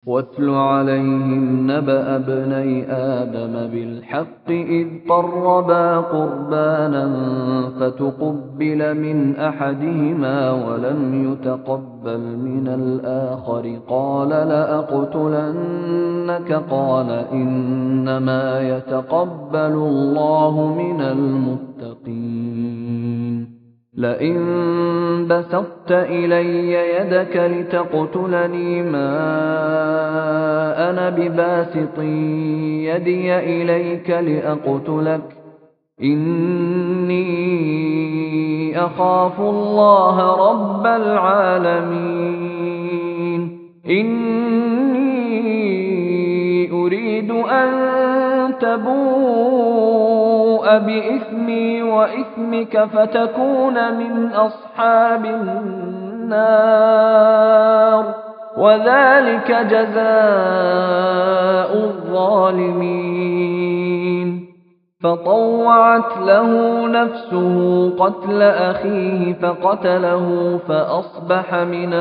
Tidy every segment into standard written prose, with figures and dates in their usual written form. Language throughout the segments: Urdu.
واتل عليهم نبأ ابني آدم بالحق إذ قربا قربانا فتقبل من أحدهما ولم يتقبل من الآخر قال لأقتلنك قال إنما يتقبل الله من المتقين لئن بسطت إلي يدك لتقتلني ما أنا بباسط يدي إليك لأقتلك إني أخاف الله رب العالمين إني أريد أن تبوء بإثمي وإثمك فتكون من أصحاب النار وذلك جزاء الظالمين فطوعت له نفسه قتل أخيه فقتله فأصبح من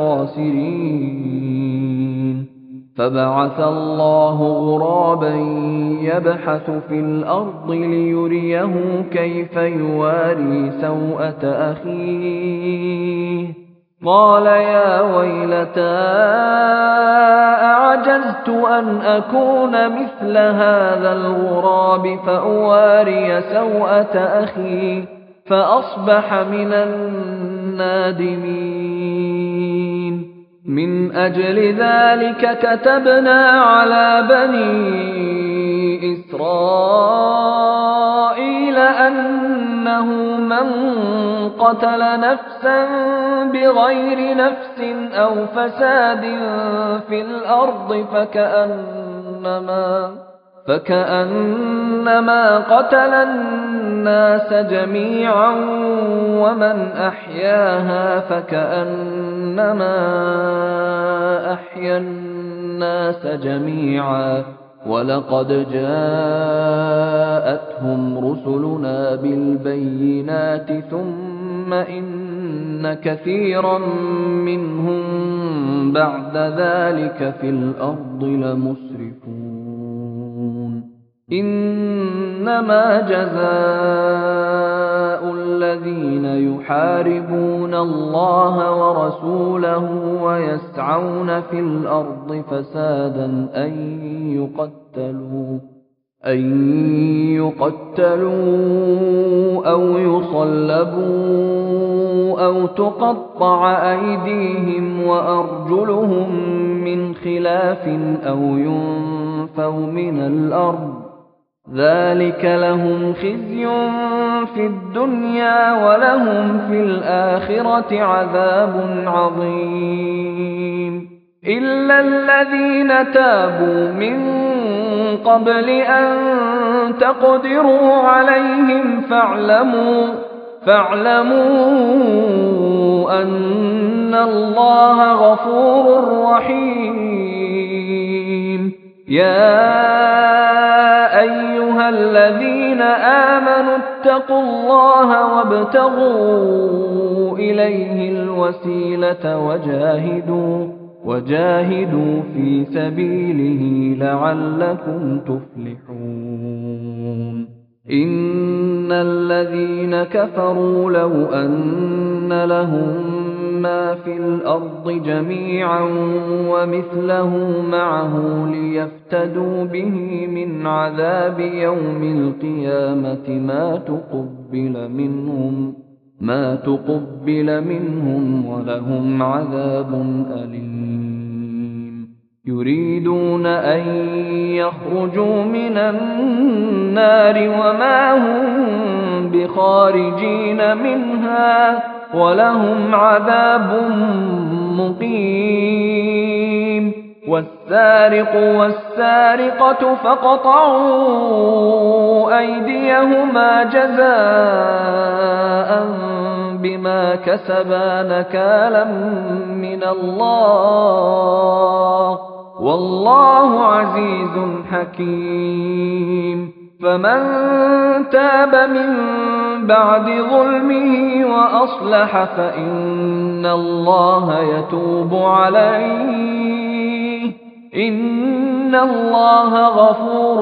الخاسرين فبعث الله غرابا يبحث في الأرض ليريه كيف يواري سوءة أخيه قال يا ويلتى أعجزت أن أكون مثل هذا الغراب فأواري سوءة أخي فأصبح من النادمين من أجل ذلك كتبنا على بني إسرائيل أنه من قتل نفسا بغير نفس أو فساد في الأرض فكأنما قتل الناس جميعا ومن أحياها فكأنما أحيا الناس جميعا ولقد جاءتهم رسلنا بالبينات ثم إن كثيرا منهم بعد ذلك في الأرض لمسرفون إنما جزاء الذين يحاربون الله ورسوله ويسعون في الأرض فسادا أن يقتلوا أو يصلبوا أو تقطع أيديهم وأرجلهم من خلاف أو ينفوا من الأرض ذلك لهم خزي في الدنيا ولهم في الآخرة عذاب عظيم إلا الذين تابوا من قبل أن تقدروا عليهم فاعلموا أن الله غفور رحيم يا أيها الذين آمنوا اتقوا الله وابتغوا إليه الوسيلة وجاهدوا في سبيله لعلكم تفلحون إن الذين كفروا لو أن لهم ما في الأرض جميعا ومثله معه ليفتدوا به من عذاب يوم القيامة ما تقبل منهم ولهم عذاب أليم يريدون أن يخرجوا من النار وما هم بخارجين منها ولهم عذاب مقيم والسارق والسارقة فاقطعوا أيديهما جزاء بما كسبا نكالا من الله والله عزيز حكيم فمن تاب من بعد ظلمه وأصلح فإن الله يتوب عليه ان اللہ غفور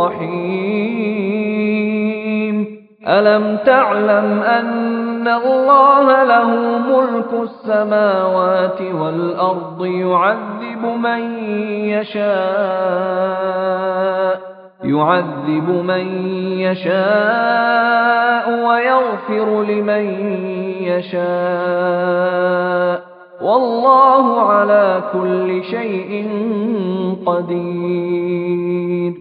رحیم الم تعلم ان اللہ له ملک السماوات والارض يعذب من يشاء ويغفر لمن يشاء واللہ علی کل شیء قدیر۔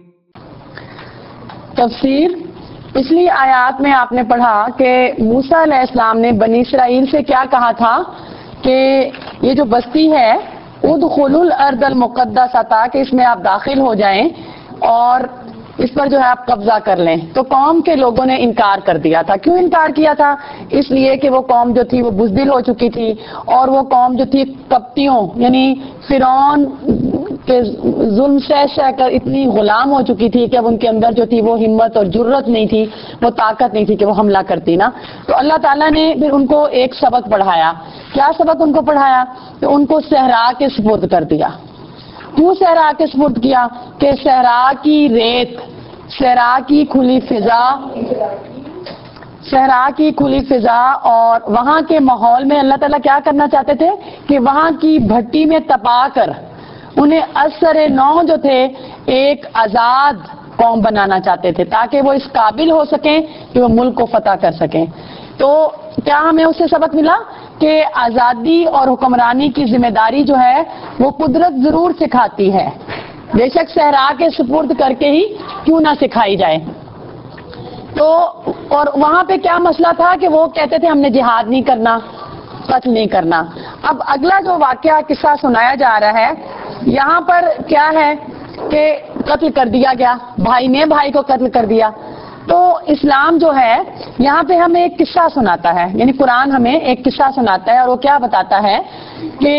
تفسیر۔ پچھلی آیات میں آپ نے پڑھا کہ موسیٰ علیہ السلام نے بنی اسرائیل سے کیا کہا تھا کہ یہ جو بستی ہے ادخلوا الارض المقدسہ، کہ اس میں آپ داخل ہو جائیں اور اس پر جو ہے آپ قبضہ کر لیں۔ تو قوم کے لوگوں نے انکار کر دیا تھا۔ کیوں انکار کیا تھا؟ اس لیے کہ وہ قوم جو تھی وہ بزدل ہو چکی تھی، اور وہ قوم جو تھی قبطیوں یعنی فرعون کے ظلم سہ کر اتنی غلام ہو چکی تھی کہ اب ان کے اندر جو تھی وہ ہمت اور جرت نہیں تھی، وہ طاقت نہیں تھی کہ وہ حملہ کرتی نا۔ تو اللہ تعالیٰ نے پھر ان کو ایک سبق پڑھایا۔ کیا سبق ان کو پڑھایا؟ کہ ان کو صحرا کے سپرد کر دیا۔ کیوں صحرا کے سپرد کیا؟ کہ صحرا کی ریت، صحرا کی کھلی فضا اور وہاں کے ماحول میں اللہ تعالیٰ کیا کرنا چاہتے تھے کہ وہاں کی بھٹی میں تپا کر انہیں اثر نو جو تھے ایک آزاد قوم بنانا چاہتے تھے، تاکہ وہ اس قابل ہو سکیں کہ وہ ملک کو فتح کر سکیں۔ تو کیا ہمیں اس سے سبق ملا کہ آزادی اور حکمرانی کی ذمہ داری جو ہے وہ قدرت ضرور سکھاتی ہے، بے شک صحرا کے سپرد کر کے ہی کیوں نہ سکھائی جائے۔ تو اور وہاں پہ کیا مسئلہ تھا کہ وہ کہتے تھے ہم نے جہاد نہیں کرنا، قتل نہیں کرنا۔ اب اگلا جو واقعہ قصہ سنایا جا رہا ہے یہاں پر کیا ہے کہ قتل کر دیا گیا، بھائی نے بھائی کو قتل کر دیا۔ تو اسلام جو ہے یہاں پہ ہمیں ایک قصہ سناتا ہے، یعنی قرآن ہمیں ایک قصہ سناتا ہے، اور وہ کیا بتاتا ہے کہ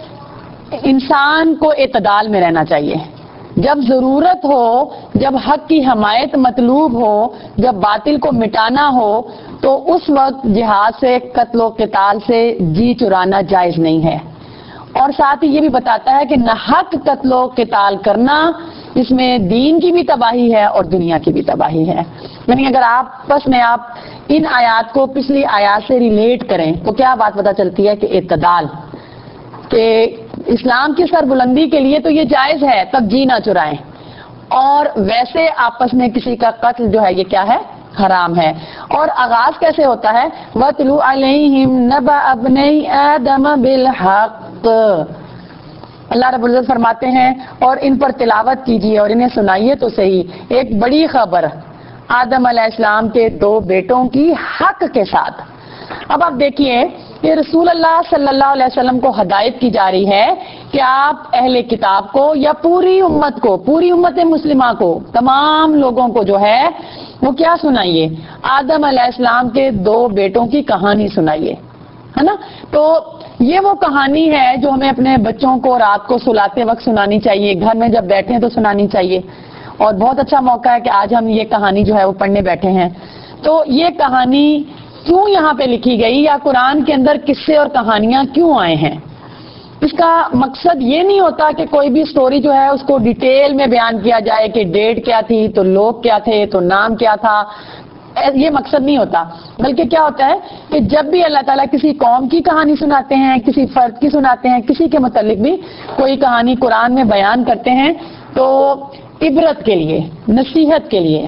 انسان کو اعتدال میں رہنا چاہیے۔ جب ضرورت ہو، جب حق کی حمایت مطلوب ہو، جب باطل کو مٹانا ہو، تو اس وقت جہاد سے، قتل و قتال سے جی چرانا جائز نہیں ہے۔ اور ساتھ ہی یہ بھی بتاتا ہے کہ ناحق قتل و قتال کرنا، اس میں دین کی بھی تباہی ہے اور دنیا کی بھی تباہی ہے۔ یعنی اگر آپس میں آپ ان آیات کو پچھلی آیات سے ریلیٹ کریں تو کیا بات پتہ چلتی ہے کہ اعتدال، کہ اسلام کی سربلندی کے لیے تو یہ جائز ہے، تب جی نہ چرائیں، اور ویسے آپس میں کسی کا قتل جو ہے یہ کیا ہے؟ حرام ہے۔ اور آغاز کیسے ہوتا ہے؟ وَاتْلُ عَلَيْهِمْ نَبَأَ ابْنَيْ آدَمَ بِالْحَقِّ، اللہ رب العزت فرماتے ہیں اور ان پر تلاوت کیجیے اور انہیں سنائیے تو صحیح ایک بڑی خبر آدم علیہ السلام کے 2 بیٹوں کی حق کے ساتھ۔ اب آپ دیکھیے کہ رسول اللہ صلی اللہ علیہ وسلم کو ہدایت کی جا رہی ہے کہ آپ اہل کتاب کو یا پوری امت کو، پوری امت مسلمہ کو، تمام لوگوں کو جو ہے وہ کیا سنائیے؟ آدم علیہ السلام کے 2 بیٹوں کی کہانی سنائیے، ہے نا؟ تو یہ وہ کہانی ہے جو ہمیں اپنے بچوں کو رات کو سلاتے وقت سنانی چاہیے، گھر میں جب بیٹھیں تو سنانی چاہیے، اور بہت اچھا موقع ہے کہ آج ہم یہ کہانی جو ہے وہ پڑھنے بیٹھے ہیں۔ تو یہ کہانی کیوں یہاں پہ لکھی گئی، یا قرآن کے اندر قصے اور کہانیاں کیوں آئے ہیں؟ اس کا مقصد یہ نہیں ہوتا کہ کوئی بھی سٹوری جو ہے اس کو ڈیٹیل میں بیان کیا جائے کہ ڈیٹ کیا تھی، تو لوگ کیا تھے، تو نام کیا تھا، یہ مقصد نہیں ہوتا، بلکہ کیا ہوتا ہے کہ جب بھی اللہ تعالیٰ کسی قوم کی کہانی سناتے ہیں، کسی فرد کی سناتے ہیں، کسی کے متعلق بھی کوئی کہانی قرآن میں بیان کرتے ہیں تو عبرت کے لیے، نصیحت کے لیے۔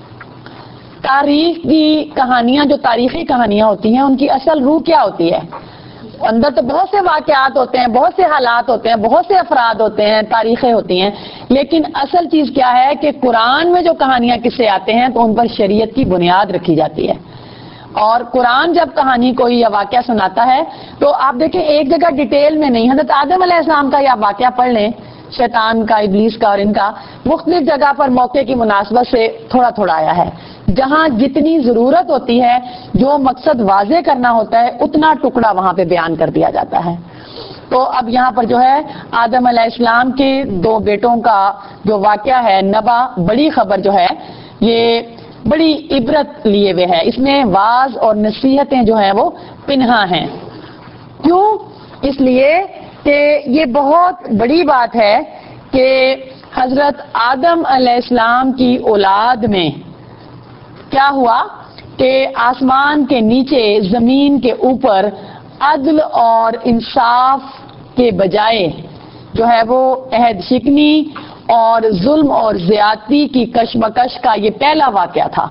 تاریخ کی کہانیاں، جو تاریخی کہانیاں ہوتی ہیں، ان کی اصل روح کیا ہوتی ہے؟ اندر تو بہت سے واقعات ہوتے ہیں، بہت سے حالات ہوتے ہیں، بہت سے افراد ہوتے ہیں، تاریخیں ہوتی ہیں، لیکن اصل چیز کیا ہے کہ قرآن میں جو کہانیاں قصے آتے ہیں تو ان پر شریعت کی بنیاد رکھی جاتی ہے۔ اور قرآن جب کہانی کوئی یا واقعہ سناتا ہے تو آپ دیکھیں ایک جگہ ڈیٹیل میں نہیں، حضرت آدم علیہ السلام کا یا واقعہ پڑھ لیں، شیطان کا، ابلیس کا اور ان کا، مختلف جگہ پر موقع کی مناسبت سے تھوڑا تھوڑا آیا ہے۔ جہاں جتنی ضرورت ہوتی ہے، جو مقصد واضح کرنا ہوتا ہے، اتنا ٹکڑا وہاں پہ بیان کر دیا جاتا ہے۔ تو اب یہاں پر جو ہے آدم علیہ السلام کے 2 بیٹوں کا جو واقعہ ہے، نبا، بڑی خبر جو ہے، یہ بڑی عبرت لیے ہوئے ہے، اس میں واعظ اور نصیحتیں جو ہیں وہ پنہا ہیں۔ کیوں؟ اس لیے کہ یہ بہت بڑی بات ہے کہ حضرت آدم علیہ السلام کی اولاد میں کیا ہوا کہ آسمان کے نیچے زمین کے اوپر عدل اور انصاف کے بجائے جو ہے وہ عہد شکنی اور ظلم اور زیادتی کی کشمکش کا یہ پہلا واقعہ تھا.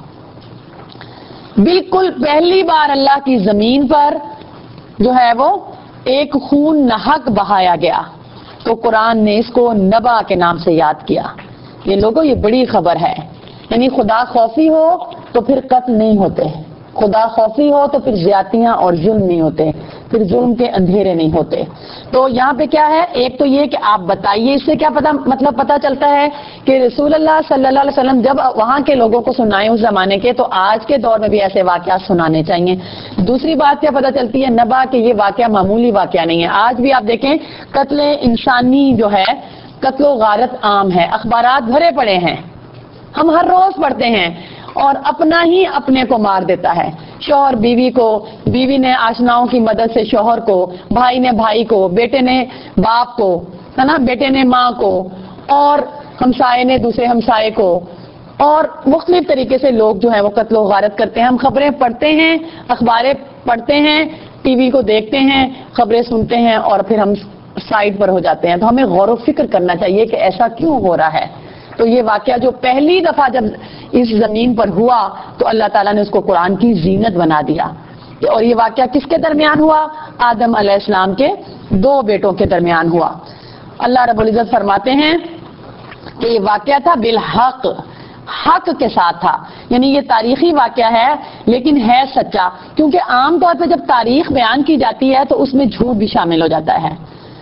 بالکل پہلی بار اللہ کی زمین پر جو ہے وہ ایک خون ناحق بہایا گیا تو قرآن نے اس کو نبا کے نام سے یاد کیا. یہ لوگوں یہ بڑی خبر ہے، یعنی خدا خوفی ہو تو پھر قتل نہیں ہوتے، خدا خوفی ہو تو پھر زیادتیاں اور ظلم نہیں ہوتے، پھر ظلم کے اندھیرے نہیں ہوتے. تو یہاں پہ کیا ہے، ایک تو یہ کہ آپ بتائیے، اس سے کیا پتہ چلتا ہے کہ رسول اللہ صلی اللہ علیہ وسلم جب وہاں کے لوگوں کو سنائے اس زمانے کے، تو آج کے دور میں بھی ایسے واقعات سنانے چاہیے. دوسری بات کیا پتہ چلتی ہے، نبا کہ یہ واقعہ معمولی واقعہ نہیں ہے. آج بھی آپ دیکھیں قتل انسانی جو ہے، قتل و غارت عام ہے، اخبارات بھرے پڑے ہیں، ہم ہر روز پڑھتے ہیں. اور اپنا ہی اپنے کو مار دیتا ہے، شوہر بیوی کو، بیوی نے آشناؤں کی مدد سے شوہر کو، بھائی نے بھائی کو، بیٹے نے باپ کو، ہے نا، بیٹے نے ماں کو، اور ہمسائے نے دوسرے ہمسائے کو، اور مختلف طریقے سے لوگ جو ہیں وہ قتل و غارت کرتے ہیں. ہم خبریں پڑھتے ہیں، اخباریں پڑھتے ہیں، ٹی وی کو دیکھتے ہیں، خبریں سنتے ہیں، اور پھر ہم سائڈ پر ہو جاتے ہیں. تو ہمیں غور و فکر کرنا چاہیے کہ ایسا کیوں ہو رہا ہے. تو یہ واقعہ جو پہلی دفعہ جب اس زمین پر ہوا تو اللہ تعالیٰ نے اس کو قرآن کی زینت بنا دیا. اور یہ واقعہ کس کے درمیان ہوا؟ آدم علیہ السلام کے دو بیٹوں کے درمیان ہوا. اللہ رب العزت فرماتے ہیں کہ یہ واقعہ تھا بالحق، حق کے ساتھ تھا. یعنی یہ تاریخی واقعہ ہے لیکن ہے سچا، کیونکہ عام طور پہ جب تاریخ بیان کی جاتی ہے تو اس میں جھوٹ بھی شامل ہو جاتا ہے.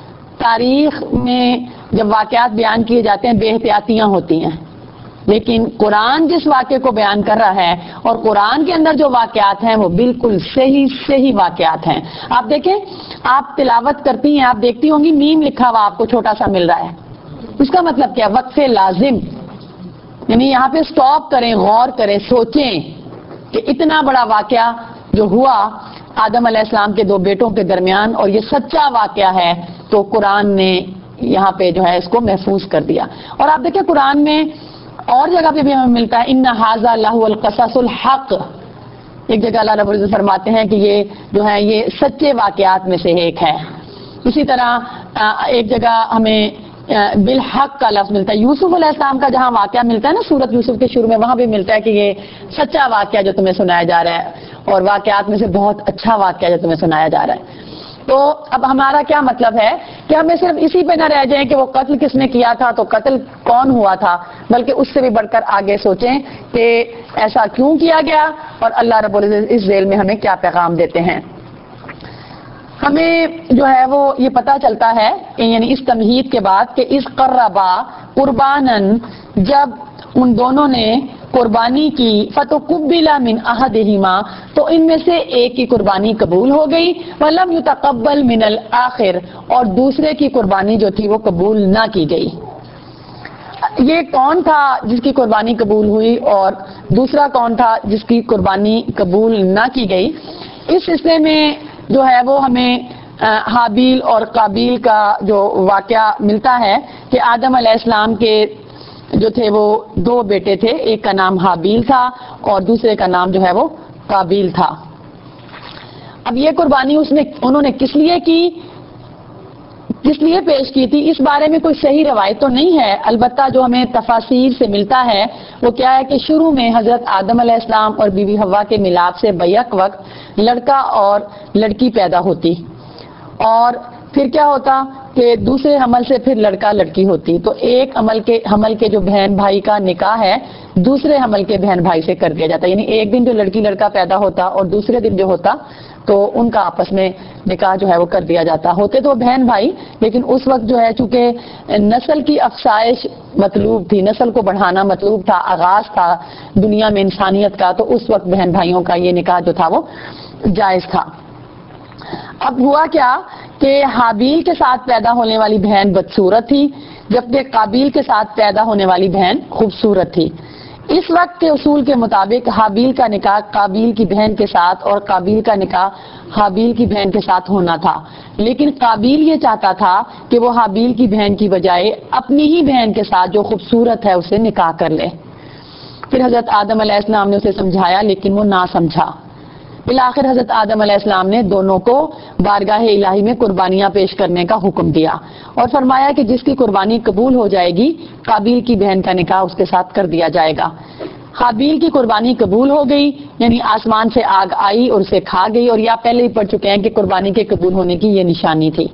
تاریخ میں جب واقعات بیان کیے جاتے ہیں بے احتیاطیاں ہوتی ہیں، لیکن قرآن جس واقعے کو بیان کر رہا ہے اور قرآن کے اندر جو واقعات ہیں وہ بالکل صحیح واقعات ہیں. آپ دیکھیں، آپ تلاوت کرتی ہیں، آپ دیکھتی ہوں گی میم لکھا ہوا آپ کو چھوٹا سا مل رہا ہے. اس کا مطلب کیا؟ وقف لازم. یعنی یہاں پہ سٹاپ کریں، غور کریں، سوچیں کہ اتنا بڑا واقعہ جو ہوا آدم علیہ السلام کے دو بیٹوں کے درمیان، اور یہ سچا واقعہ ہے، تو قرآن نے یہاں پہ جو ہے اس کو محفوظ کر دیا. اور آپ دیکھیں قرآن میں اور جگہ پہ بھی ہمیں ملتا ہے ان ھذا لہو القصص الحق. ایک جگہ اللہ رب العزت فرماتے ہیں کہ یہ جو ہے یہ سچے واقعات میں سے ایک ہے. اسی طرح ایک جگہ ہمیں بالحق کا لفظ ملتا ہے. یوسف علیہ السلام کا جہاں واقعہ ملتا ہے نا سورت یوسف کے شروع میں، وہاں بھی ملتا ہے کہ یہ سچا واقعہ جو تمہیں سنایا جا رہا ہے، اور واقعات میں سے بہت اچھا واقعہ جو تمہیں سنایا جا رہا ہے. تو اب ہمارا کیا مطلب ہے کہ ہمیں صرف اسی پہ نہ رہ جائیں کہ وہ قتل کس نے کیا تھا، تو قتل کون ہوا تھا، بلکہ اس سے بھی بڑھ کر آگے سوچیں کہ ایسا کیوں کیا گیا، اور اللہ رب العزت اس ذیل میں ہمیں کیا پیغام دیتے ہیں. ہمیں جو ہے وہ یہ پتہ چلتا ہے کہ یعنی اس تمہید کے بعد کہ اس قربا قربانن، جب ان دونوں نے قربانی کی، فتقبل من احدہما، تو ان میں سے ایک کی قربانی قبول ہو گئی، ولم یتقبل من الآخر، اور دوسرے کی قربانی جو تھی وہ قبول نہ کی گئی. یہ کون تھا جس کی قربانی قبول ہوئی اور دوسرا کون تھا جس کی قربانی قبول نہ کی گئی؟ اس سلسلے میں جو ہے وہ ہمیں حابیل اور قابیل کا جو واقعہ ملتا ہے کہ آدم علیہ السلام کے جو تھے وہ دو بیٹے تھے، ایک کا نام حابیل تھا اور دوسرے کا نام جو ہے وہ قابیل تھا. اب یہ قربانی انہوں نے کس لیے پیش کی تھی، اس بارے میں کوئی صحیح روایت تو نہیں ہے. البتہ جو ہمیں تفاسیر سے ملتا ہے وہ کیا ہے کہ شروع میں حضرت آدم علیہ السلام اور بی بی حوا کے ملاپ سے بیک وقت لڑکا اور لڑکی پیدا ہوتی، اور پھر کیا ہوتا کہ دوسرے حمل سے پھر لڑکا لڑکی ہوتی. تو ایک حمل کے جو بہن بھائی کا نکاح ہے دوسرے حمل کے بہن بھائی سے کر دیا جاتا ہے. یعنی ایک دن جو لڑکی لڑکا پیدا ہوتا اور دوسرے دن جو ہوتا تو ان کا آپس میں نکاح جو ہے وہ کر دیا جاتا. ہوتے تو بہن بھائی، لیکن اس وقت جو ہے چونکہ نسل کی افزائش مطلوب تھی، نسل کو بڑھانا مطلوب تھا، آغاز تھا دنیا میں انسانیت کا، تو اس وقت بہن بھائیوں کا یہ نکاح جو تھا وہ جائز تھا. اب ہوا کیا کہ حابیل کے ساتھ پیدا ہونے والی بہن بدصورت تھی، جبکہ قابیل کے ساتھ پیدا ہونے والی بہن خوبصورت تھی. اس وقت کے اصول کے مطابق حابیل کا نکاح قابیل کی بہن کے ساتھ اور قابیل کا نکاح حابیل کی بہن کے ساتھ ہونا تھا، لیکن قابیل یہ چاہتا تھا کہ وہ حابیل کی بہن کی بجائے اپنی ہی بہن کے ساتھ جو خوبصورت ہے اسے نکاح کر لے۔ پھر حضرت آدم علیہ السلام نے اسے سمجھایا لیکن وہ نہ سمجھا۔ بالآخر حضرت آدم علیہ السلام نے دونوں کو بارگاہ الہی میں قربانیاں پیش کرنے کا حکم دیا اور فرمایا کہ جس کی قربانی قبول ہو جائے گی قابیل کی بہن کا نکاح اس کے ساتھ کر دیا جائے گا۔ حابیل کی قربانی قبول ہو گئی، یعنی آسمان سے آگ آئی اور اسے کھا گئی، اور یا پہلے ہی پڑھ چکے ہیں کہ قربانی کے قبول ہونے کی یہ نشانی تھی۔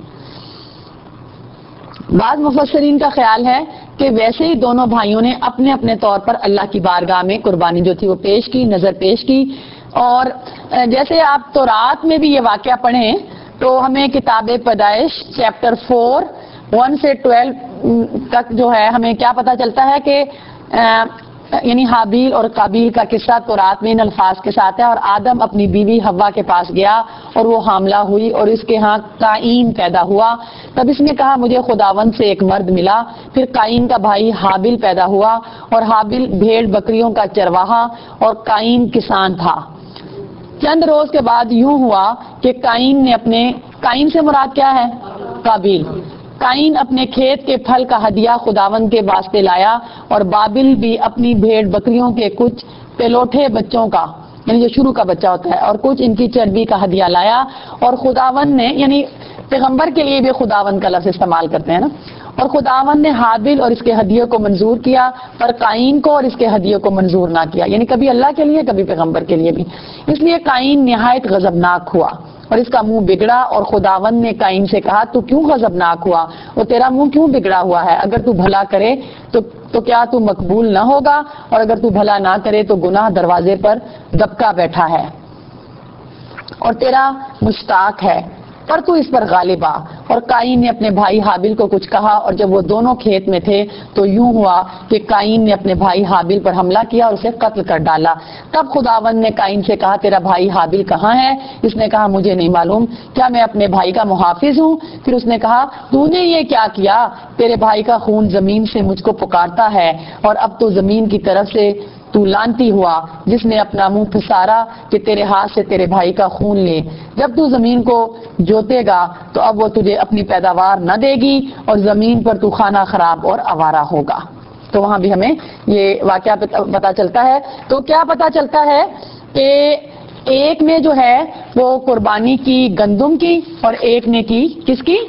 بعض مفسرین کا خیال ہے کہ ویسے ہی دونوں بھائیوں نے اپنے اپنے طور پر اللہ کی بارگاہ میں قربانی جو تھی وہ پیش کی، نظر پیش کی، اور جیسے آپ تورات میں بھی یہ واقعہ پڑھیں تو ہمیں کتاب پیدائش چیپٹر 4 1 سے 12 تک جو ہے ہمیں کیا پتہ چلتا ہے کہ یعنی حابیل اور قابیل کا قصہ تورات میں ان الفاظ کے ساتھ ہے، اور آدم اپنی بیوی حوا کے پاس گیا اور وہ حاملہ ہوئی اور اس کے ہاں قائن پیدا ہوا۔ تب اس نے کہا مجھے خداوند سے ایک مرد ملا۔ پھر قائن کا بھائی حابیل پیدا ہوا، اور حابیل بھیڑ بکریوں کا چرواہا اور قائن کسان تھا۔ چند روز کے بعد یوں ہوا کہ قائن سے مراد کیا ہے؟ قابیل۔ قائن اپنے کھیت کے پھل کا ہدیہ خداوند کے واسطے لایا، اور بابل بھی اپنی بھیڑ بکریوں کے کچھ پلوٹھے بچوں کا، یعنی جو شروع کا بچہ ہوتا ہے، اور کچھ ان کی چربی کا ہدیہ لایا، اور خداوند نے، یعنی پیغمبر کے لیے بھی خداوند کا لفظ استعمال کرتے ہیں نا، اور خداوند نے حابیل اور اس کے ہدیے کو منظور کیا پر قائن کو اور اس کے ہدیے کو منظور نہ کیا، یعنی کبھی اللہ کے لیے کبھی پیغمبر کے لیے بھی۔ اس لیے قائن نہایت غضبناک ہوا اور اس کا منہ بگڑا، اور خداوند نے قائن سے کہا تو کیوں غضبناک ہوا، اور تیرا منہ کیوں بگڑا ہوا ہے؟ اگر تو بھلا کرے تو کیا تو مقبول نہ ہوگا، اور اگر تو بھلا نہ کرے تو گناہ دروازے پر دبکا بیٹھا ہے اور تیرا مشتاق ہے، پر تو اس پر غالب آ۔ اور قائن نے اپنے بھائی حابیل کو کچھ کہا، اور جب وہ دونوں کھیت میں تھے تو یوں ہوا کہ قائن نے اپنے بھائی حابیل پر حملہ کیا اور اسے قتل کر ڈالا۔ تب خداوند نے قائن سے کہا تیرا بھائی حابیل کہاں ہے؟ اس نے کہا مجھے نہیں معلوم، کیا میں اپنے بھائی کا محافظ ہوں؟ پھر اس نے کہا تو نے یہ کیا کیا؟ تیرے بھائی کا خون زمین سے مجھ کو پکارتا ہے، اور اب تو زمین کی طرف سے تو لانتی ہوا جس نے اپنا منہ پھسارا کہ تیرے ہاتھ سے تیرے بھائی کا خون لے۔ جب تو زمین کو جوتے گا تو اب وہ تجھے اپنی پیداوار نہ دے گی، اور زمین پر تو خانہ خراب اور آوارہ ہوگا۔ تو وہاں بھی ہمیں یہ واقعہ پتا چلتا ہے۔ تو کیا پتا چلتا ہے کہ ایک نے جو ہے وہ قربانی کی گندم کی، اور ایک نے کی کس کی؟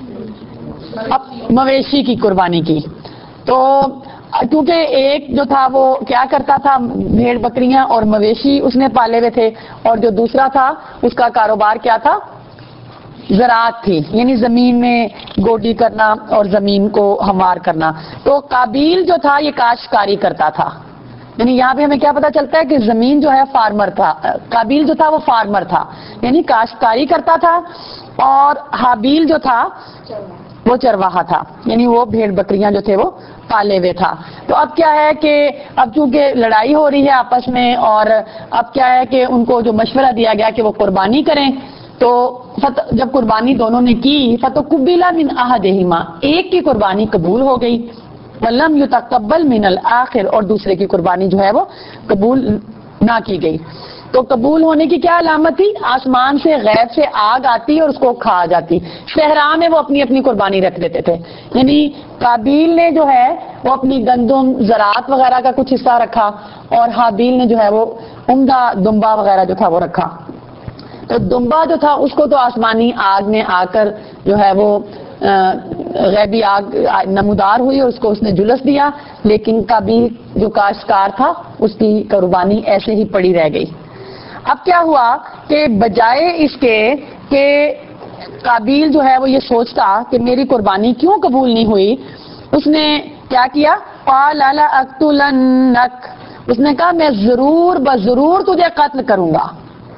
مویشی کی قربانی کی۔ تو کیونکہ ایک جو تھا وہ کیا کرتا تھا، بھیڑ بکریاں اور مویشی اس نے پالے ہوئے تھے، اور جو دوسرا تھا اس کا کاروبار کیا تھا؟ زراعت تھی، یعنی زمین میں گوڈی کرنا اور زمین کو ہموار کرنا۔ تو قابیل جو تھا یہ کاشتکاری کرتا تھا، یعنی یہاں پہ ہمیں کیا پتا چلتا ہے کہ زمین جو ہے فارمر تھا، قابیل جو تھا وہ فارمر تھا، یعنی کاشتکاری کرتا تھا، اور حابیل جو تھا وہ چرواہا تھا، یعنی وہ بھیڑ بکریاں جو تھے وہ پالے ہوئے تھا۔ تو اب کیا ہے کہ اب چونکہ لڑائی ہو رہی ہے آپس میں، اور اب کیا ہے کہ ان کو جو مشورہ دیا گیا کہ وہ قربانی کریں، تو جب قربانی دونوں نے کی فَتُقُبِّلَ مِنْ أَحَدِهِمَا، ایک کی قربانی قبول ہو گئی، وَلَمْ يُتَقَبَّلْ مِنَ الْآخِرِ، اور دوسرے کی قربانی جو ہے وہ قبول نہ کی گئی۔ تو قبول ہونے کی کیا علامت تھی؟ آسمان سے غیب سے آگ آتی اور اس کو کھا جاتی۔ صحرا میں وہ اپنی اپنی قربانی رکھ دیتے تھے، یعنی قابیل نے جو ہے وہ اپنی گندم زراعت وغیرہ کا کچھ حصہ رکھا، اور حابیل نے جو ہے وہ عمدہ دمبا وغیرہ جو تھا وہ رکھا۔ تو دمبا جو تھا اس کو تو آسمانی آگ نے آ کر جو ہے وہ غیبی آگ نمودار ہوئی اور اس کو اس نے جلس دیا، لیکن قابیل جو کاشتکار تھا اس کی قربانی ایسے ہی پڑی رہ گئی۔ اب کیا ہوا کہ بجائے اس کے کہ قابیل جو ہے وہ یہ سوچتا کہ میری قربانی کیوں قبول نہیں ہوئی، اس نے کیا کیا؟ قال لأقتلنک، اس نے کہا میں ضرور بضرور تجھے قتل کروں گا۔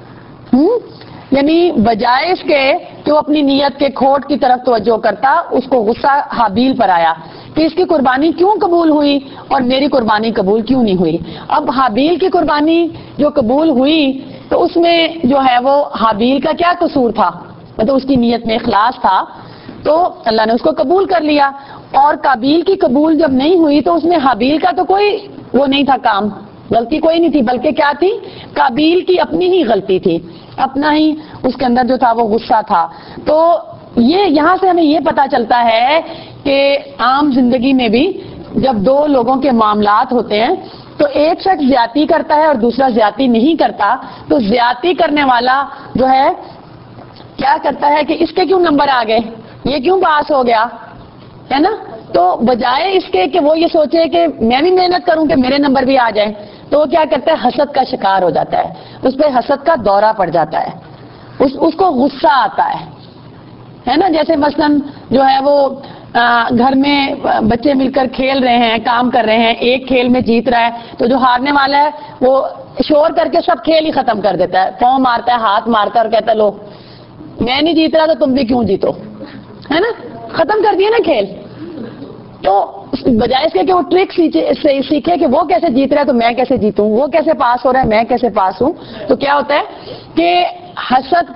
یعنی بجائے اس کے کہ وہ اپنی نیت کے کھوٹ کی طرف توجہ کرتا، اس کو غصہ حابیل پر آیا کہ اس کی قربانی کیوں قبول ہوئی اور میری قربانی قبول کیوں نہیں ہوئی۔ اب حابیل کی قربانی جو قبول ہوئی تو اس میں جو ہے وہ حابیل کا کیا قصور تھا، مطلب اس کی نیت میں اخلاص تھا، تو اللہ نے اس کو قبول کر لیا۔ اور قابیل کی قبول جب نہیں ہوئی تو اس میں حابیل کا تو کوئی وہ نہیں تھا کام، غلطی کوئی نہیں تھی، بلکہ کیا تھی؟ قابیل کی اپنی ہی غلطی تھی، اپنا ہی اس کے اندر جو تھا وہ غصہ تھا۔ تو یہ یہاں سے ہمیں یہ پتا چلتا ہے کہ عام زندگی میں بھی جب دو لوگوں کے معاملات ہوتے ہیں تو ایک شخص زیادتی کرتا ہے اور دوسرا زیادتی نہیں کرتا، تو زیادتی کرنے والا جو ہے کیا کرتا ہے کہ اس کے کیوں نمبر آ گئے، یہ کیوں پاس ہو گیا، ہے نا؟ تو بجائے اس کے کہ وہ یہ سوچے کہ میں بھی محنت کروں کہ میرے نمبر بھی آ جائیں، تو وہ کیا کرتا ہے؟ حسد کا شکار ہو جاتا ہے، اس پہ حسد کا دورہ پڑ جاتا ہے، اس کو غصہ آتا ہے نا؟ جیسے مثلا جو ہے وہ گھر میں بچے مل کر کھیل رہے ہیں، کام کر رہے ہیں، ایک کھیل میں جیت رہا ہے تو جو ہارنے والا ہے وہ شور کر کے سب کھیل ہی ختم کر دیتا ہے، پاؤں مارتا ہے، ہاتھ مارتا ہے اور کہتا ہے لو میں نہیں جیت رہا تو تم بھی کیوں جیتو، ہے نا؟ ختم کر دیا نا کھیل۔ تو بجائے اس کے کہ وہ ٹرک سیکھے کہ وہ کیسے جیت رہا ہے تو میں کیسے جیتوں، وہ کیسے پاس ہو رہا ہے میں کیسے پاس ہوں، تو کیا ہوتا ہے کہ حسد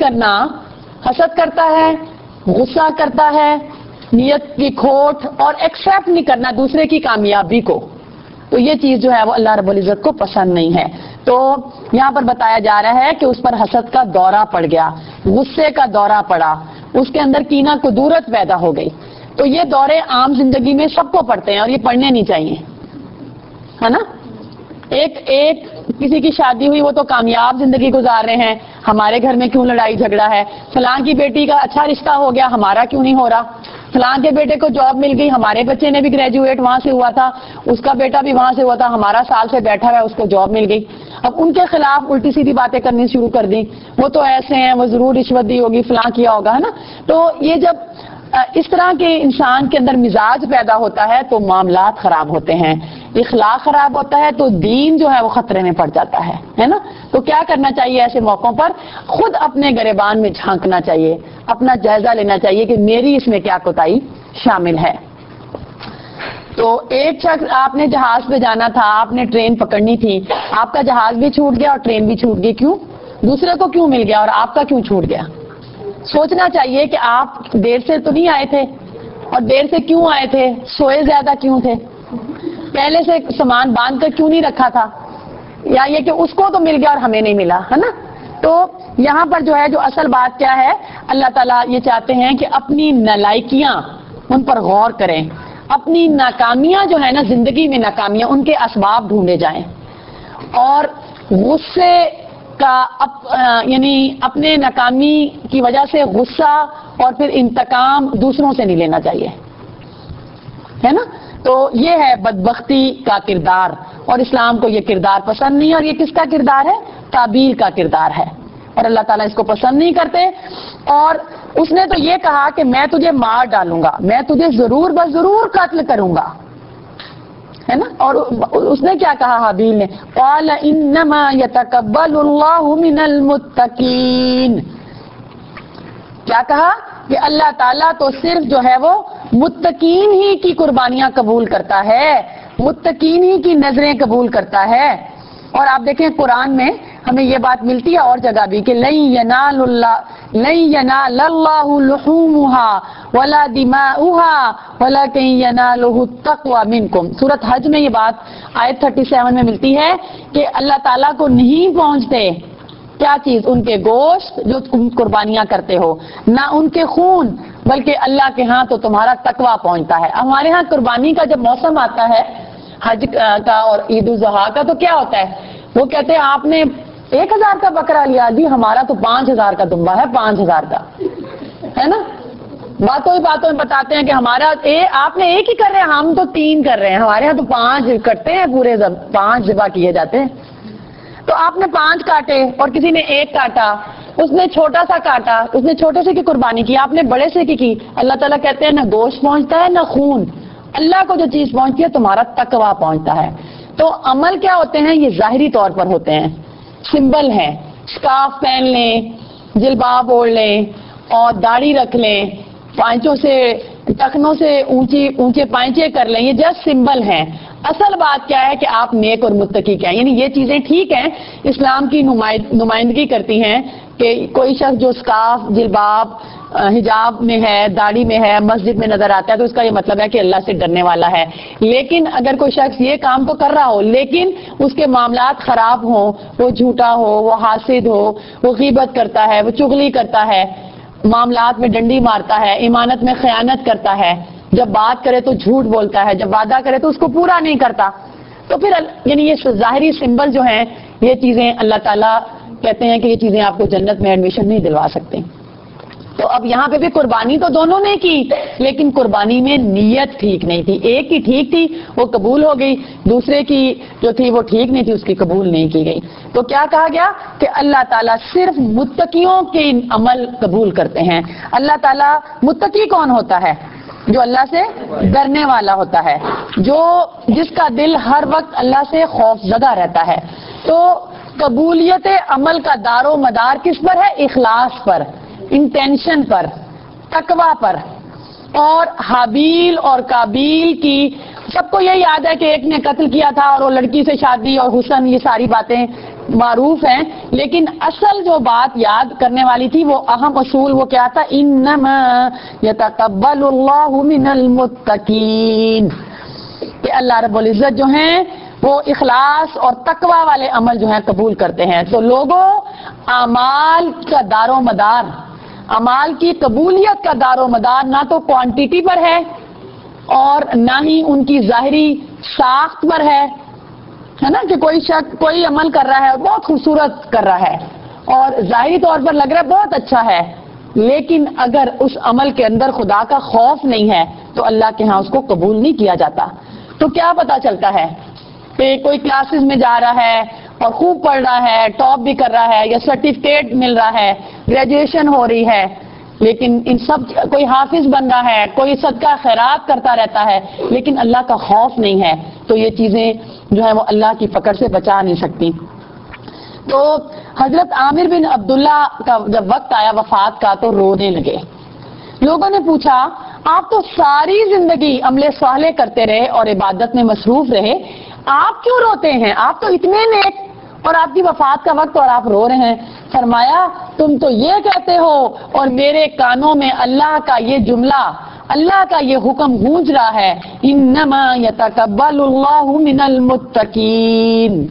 کرتا ہے، غصہ کرتا ہے، نیت کی کھوٹ اور ایکسپٹ نہیں کرنا دوسرے کی کامیابی کو، تو یہ چیز جو ہے وہ اللہ رب العزت کو پسند نہیں ہے۔ تو یہاں پر بتایا جا رہا ہے کہ اس پر حسد کا دورہ پڑ گیا، غصے کا دورہ پڑا، اس کے اندر کینہ کدورت پیدا ہو گئی۔ تو یہ دورے عام زندگی میں سب کو پڑتے ہیں اور یہ پڑھنے نہیں چاہیے، ہے نا؟ ایک کسی کی شادی ہوئی وہ تو کامیاب زندگی گزار رہے ہیں، ہمارے گھر میں کیوں لڑائی جھگڑا ہے، فلاں کی بیٹی کا اچھا رشتہ ہو گیا ہمارا کیوں نہیں ہو رہا، فلاں کے بیٹے کو جاب مل گئی، ہمارے بچے نے بھی گریجویٹ وہاں سے ہوا تھا، اس کا بیٹا بھی وہاں سے ہوا تھا، ہمارا سال سے بیٹھا ہوا ہے اس کو جاب مل گئی۔ اب ان کے خلاف الٹی سیدھی باتیں کرنی شروع کر دی، وہ تو ایسے ہیں، وہ ضرور رشوت دی ہوگی، فلاں کیا ہوگا، ہے نا؟ تو یہ جب اس طرح کے انسان کے اندر مزاج پیدا ہوتا ہے تو معاملات خراب ہوتے ہیں، اخلاق خراب ہوتا ہے تو دین جو ہے وہ خطرے میں پڑ جاتا ہے نا؟ تو کیا کرنا چاہیے ایسے موقعوں پر؟ خود اپنے گریبان میں جھانکنا چاہیے، اپنا جائزہ لینا چاہیے کہ میری اس میں کیا کوتاہی شامل ہے۔ تو ایک شخص، آپ نے جہاز پہ جانا تھا، آپ نے ٹرین پکڑنی تھی، آپ کا جہاز بھی چھوٹ گیا اور ٹرین بھی چھوٹ گئی، کیوں؟ دوسرے کو کیوں مل گیا اور آپ کا کیوں چھوٹ گیا؟ سوچنا چاہیے کہ آپ دیر سے تو نہیں آئے تھے، اور دیر سے کیوں آئے تھے، سوئے زیادہ کیوں تھے، پہلے سے سامان باندھ کر کیوں نہیں رکھا تھا، یا یہ کہ اس کو تو مل گیا اور ہمیں نہیں ملا، ہے نا؟ تو یہاں پر جو ہے جو اصل بات کیا ہے، اللہ تعالیٰ یہ چاہتے ہیں کہ اپنی نالائکیاں ان پر غور کریں، اپنی ناکامیاں جو ہے نا زندگی میں ناکامیاں، ان کے اسباب ڈھونڈے جائیں، اور غصے کا یعنی اپنے ناکامی کی وجہ سے غصہ اور پھر انتقام دوسروں سے نہیں لینا چاہیے، ہے نا؟ تو یہ ہے بدبختی کا کردار، اور اسلام کو یہ کردار پسند نہیں ہے، اور یہ کس کا کردار ہے؟ قابیل کا کردار ہے، اور اللہ تعالیٰ اس کو پسند نہیں کرتے۔ اور اس نے تو یہ کہا کہ میں تجھے مار ڈالوں گا، میں تجھے ضرور بس ضرور قتل کروں گا، ہے نا؟ اور اس نے کیا کہا حابیل نے؟ قال انما يتقبل الله من المتقین، کیا کہا کہ اللہ تعالیٰ تو صرف جو ہے وہ متقین ہی کی قربانیاں قبول کرتا ہے، متقین ہی کی نظریں قبول کرتا ہے۔ اور آپ دیکھیں قرآن میں ہمیں یہ بات ملتی ہے اور جگہ بھی کہ لن ینال اللہ لحومها ولا دماؤها ولکن ینالہ التقوی منکم۔ سورۃ حج میں یہ بات آیت 37 میں ملتی ہے کہ اللہ تعالیٰ کو نہیں پہنچتے کیا چیز؟ ان کے گوشت جو تم قربانیاں کرتے ہو، نہ ان کے خون، بلکہ اللہ کے ہاں تو تمہارا تقوی پہنچتا ہے۔ ہمارے ہاں قربانی کا جب موسم آتا ہے حج کا اور عید الاضحیٰ کا تو کیا ہوتا ہے؟ وہ کہتے ہیں آپ نے 1000 کا بکرا لیا، جی ہمارا تو 5000 کا دمبا ہے، 5000 کا، ہے نا؟ باتوں میں بتاتے ہیں کہ ہمارا آپ نے ایک ہی کر رہے ہیں، ہم تو 3 کر رہے ہیں، ہمارے ہاں تو 5 کٹتے ہیں، پورے 5 ذبح کیے جاتے ہیں۔ تو آپ نے 5 کاٹے اور کسی نے 1 کاٹا، اس نے چھوٹا سا کاٹا، اس نے چھوٹے سے کی قربانی کی، آپ نے بڑے سے کی۔ اللہ تعالیٰ کہتے ہیں نہ گوشت پہنچتا ہے نہ خون، اللہ کو جو چیز پہنچتی ہے تمہارا تقویٰ پہنچتا ہے۔ تو عمل کیا ہوتے ہیں؟ یہ ظاہری طور پر ہوتے ہیں، سمبل ہیں، سکارف پہن لیں، جلباب اوڑھ لیں اور داڑھی رکھ لیں، پائنچوں سے ٹخنوں سے اونچے پائنچے کر لیں، یہ جسٹ سمبل ہیں۔ اصل بات کیا ہے کہ آپ نیک اور متقی کیا ہیں، یعنی یہ چیزیں ٹھیک ہیں، اسلام کی نمائندگی کرتی ہیں کہ کوئی شخص جو سکارف، جلباب حجاب میں ہے، داڑھی میں ہے، مسجد میں نظر آتا ہے تو اس کا یہ مطلب ہے کہ اللہ سے ڈرنے والا ہے. لیکن اگر کوئی شخص یہ کام تو کر رہا ہو لیکن اس کے معاملات خراب ہوں، وہ جھوٹا ہو، وہ حاسد ہو، وہ غیبت کرتا ہے، وہ چغلی کرتا ہے، معاملات میں ڈنڈی مارتا ہے، ایمانت میں خیانت کرتا ہے، جب بات کرے تو جھوٹ بولتا ہے، جب وعدہ کرے تو اس کو پورا نہیں کرتا، تو پھر یعنی یہ ظاہری سمبل جو ہیں یہ چیزیں اللہ تعالیٰ کہتے ہیں کہ یہ چیزیں آپ کو جنت میں ایڈمیشن نہیں دلوا سکتے. تو اب یہاں پہ بھی قربانی تو دونوں نے کی لیکن قربانی میں نیت ٹھیک نہیں تھی. ایک کی ٹھیک تھی وہ قبول ہو گئی، دوسرے کی جو تھی وہ ٹھیک نہیں تھی اس کی قبول نہیں کی گئی. تو کیا کہا گیا کہ اللہ تعالیٰ صرف متقیوں کے عمل قبول کرتے ہیں. اللہ تعالیٰ متقی کون ہوتا ہے؟ جو اللہ سے ڈرنے والا ہوتا ہے، جو جس کا دل ہر وقت اللہ سے خوف زدہ رہتا ہے. تو قبولیت عمل کا دار و مدار کس پر ہے؟ اخلاص پر، انٹینشن پر، تقوی پر. اور حابیل اور قابیل کی سب کو یہ یاد ہے کہ ایک نے قتل کیا تھا اور وہ لڑکی سے شادی اور حسن، یہ ساری باتیں معروف ہیں، لیکن اصل جو بات یاد کرنے والی تھی وہ اہم اصول وہ کیا تھا؟ انما یتقبل اللہ من المتقین، کہ اللہ رب العزت جو ہیں وہ اخلاص اور تقوی والے عمل جو ہیں قبول کرتے ہیں. تو لوگوں اعمال کا دار و مدار، اعمال کی قبولیت کا دار و مدار نہ تو کوانٹیٹی پر ہے اور نہ ہی ان کی ظاہری ساخت پر ہے نا، کہ کوئی شخص کوئی عمل کر رہا ہے اور بہت خوبصورت کر رہا ہے اور ظاہری طور پر لگ رہا ہے بہت اچھا ہے، لیکن اگر اس عمل کے اندر خدا کا خوف نہیں ہے تو اللہ کے ہاں اس کو قبول نہیں کیا جاتا. تو کیا پتا چلتا ہے کہ کوئی کلاسز میں جا رہا ہے اور خوب پڑھ رہا ہے، ٹاپ بھی کر رہا ہے یا سرٹیفکیٹ مل رہا ہے، گریجویشن ہو رہی ہے، لیکن ان سب کوئی حافظ بن رہا ہے، کوئی صدقہ خیرات کرتا رہتا ہے لیکن اللہ کا خوف نہیں ہے، تو یہ چیزیں جو ہیں وہ اللہ کی پکڑ سے بچا نہیں سکتی. تو حضرت عامر بن عبداللہ کا جب وقت آیا وفات کا تو رونے لگے. لوگوں نے پوچھا آپ تو ساری زندگی عمل صالح کرتے رہے اور عبادت میں مصروف رہے، آپ کیوں روتے ہیں؟ آپ تو اتنے نیک اور آپ کی وفات کا وقت اور آپ رو رہے ہیں. فرمایا تم تو یہ کہتے ہو اور میرے کانوں میں اللہ کا یہ جملہ، اللہ کا یہ حکم گونج رہا ہے، انما یتقبل اللہ من المتقین.